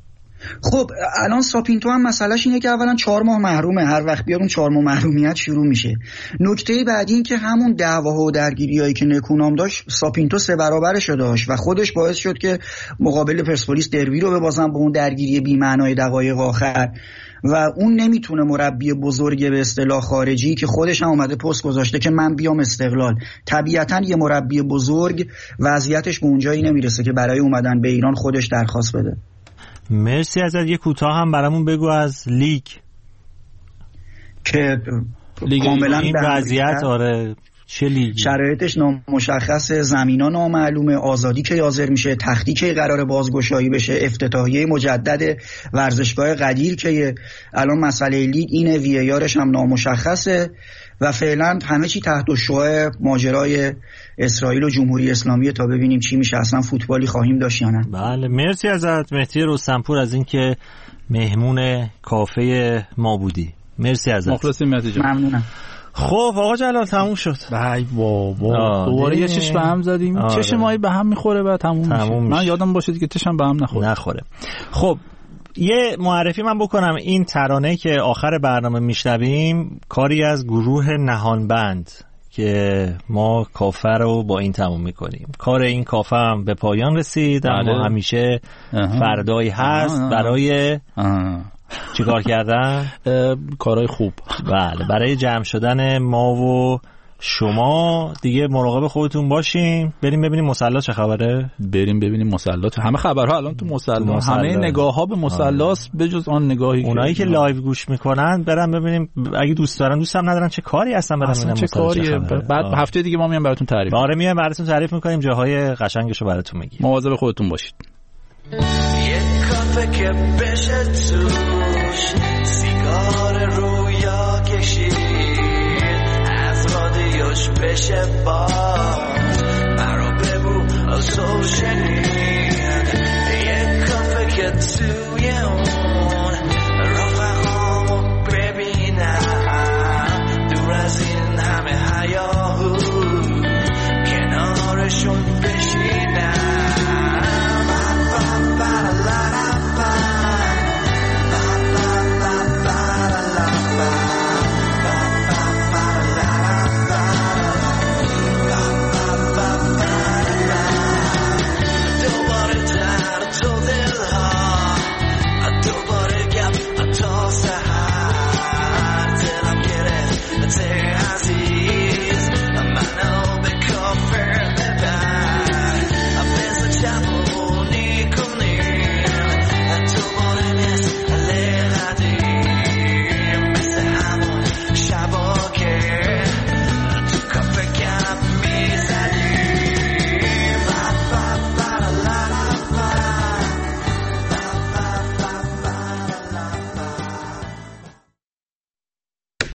خب الان ساپینتو هم مسئلهش اینه که اولا چهار ماه محرومه، هر وقت بیاد اون چهار ماه محرومیت شروع میشه. نکته بعدی این که همون دعواها و درگیریایی که نکونام داشت ساپینتو سه برابرش داشت و خودش باعث شد که مقابل پرسپولیس دروی رو ببازن با اون درگیری بی‌معنای دقایق آخر و اون نمیتونه مربی بزرگ به اصطلاح خارجی که خودش هم اومده پست گذاشته که من بیام استقلال. طبیعتاً یه مربی بزرگ وضعیتش به اونجایی نمیرسه که برای اومدن به ایران خودش درخواست بده. مرسی ازت. یه کوتاه هم برامون بگو از لیگ که لیگ کاملا این وضعیت. آره چه لیگی؟ شرایطش نامشخص، زمینا نامعلومه، آزادی که حاضر میشه، تختی که قرار بازگشایی بشه، افتتاحیه مجدد ورزشگاه قدیر که الان مسئله لیگ اینه، وی ای آرش هم نامشخصه و فعلا همه چی تحت الشعاع ماجرای اسرائیل و جمهوری اسلامی تا ببینیم چی میشه، اصلا فوتبالی خواهیم داشت یا نه. بله مرسی ازت مهدی رستمپور از اینکه مهمون کافه ما بودی. مرسی ازت. مخلصیم مهدی جان. ممنونم. خب آقا جلال تموم شد. ای بابا دوباره یه چش به هم زدیم. چش مایی به هم میخوره بعد تموم میشه. من یادم باشه دیگه چشم به هم نخوره. نخوره. خب یه معرفی من بکنم. این ترانه که آخر برنامه میشنویم کاری از گروه نهانبند که ما کافه رو با این تموم میکنیم. کار این کافه هم به پایان رسید اما همیشه فردایی هست برای چیکار کردن؟ کارهای خوب. بله برای جمع شدن ما و شما دیگه مراقب خودتون باشین. بریم ببینیم مصلی چه خبره. بریم ببینیم مصلی. همه خبرها الان تو مصلی، همه نگاه‌ها به مصلیاست به جز آن نگاهی اونایی که لایو گوش میکنن برن ببینیم. اگه دوست دارن، دوست هم ندارن، چه کاری اصلا برن ببینن چه کاریه. بعد آه. هفته دیگه ما میام براتون تعریف. آره میام براتون تعریف میکنیم، جاهای قشنگشو براتون میگیم. مواظب خودتون باشید. یک کافه که بشه توش سیگار رو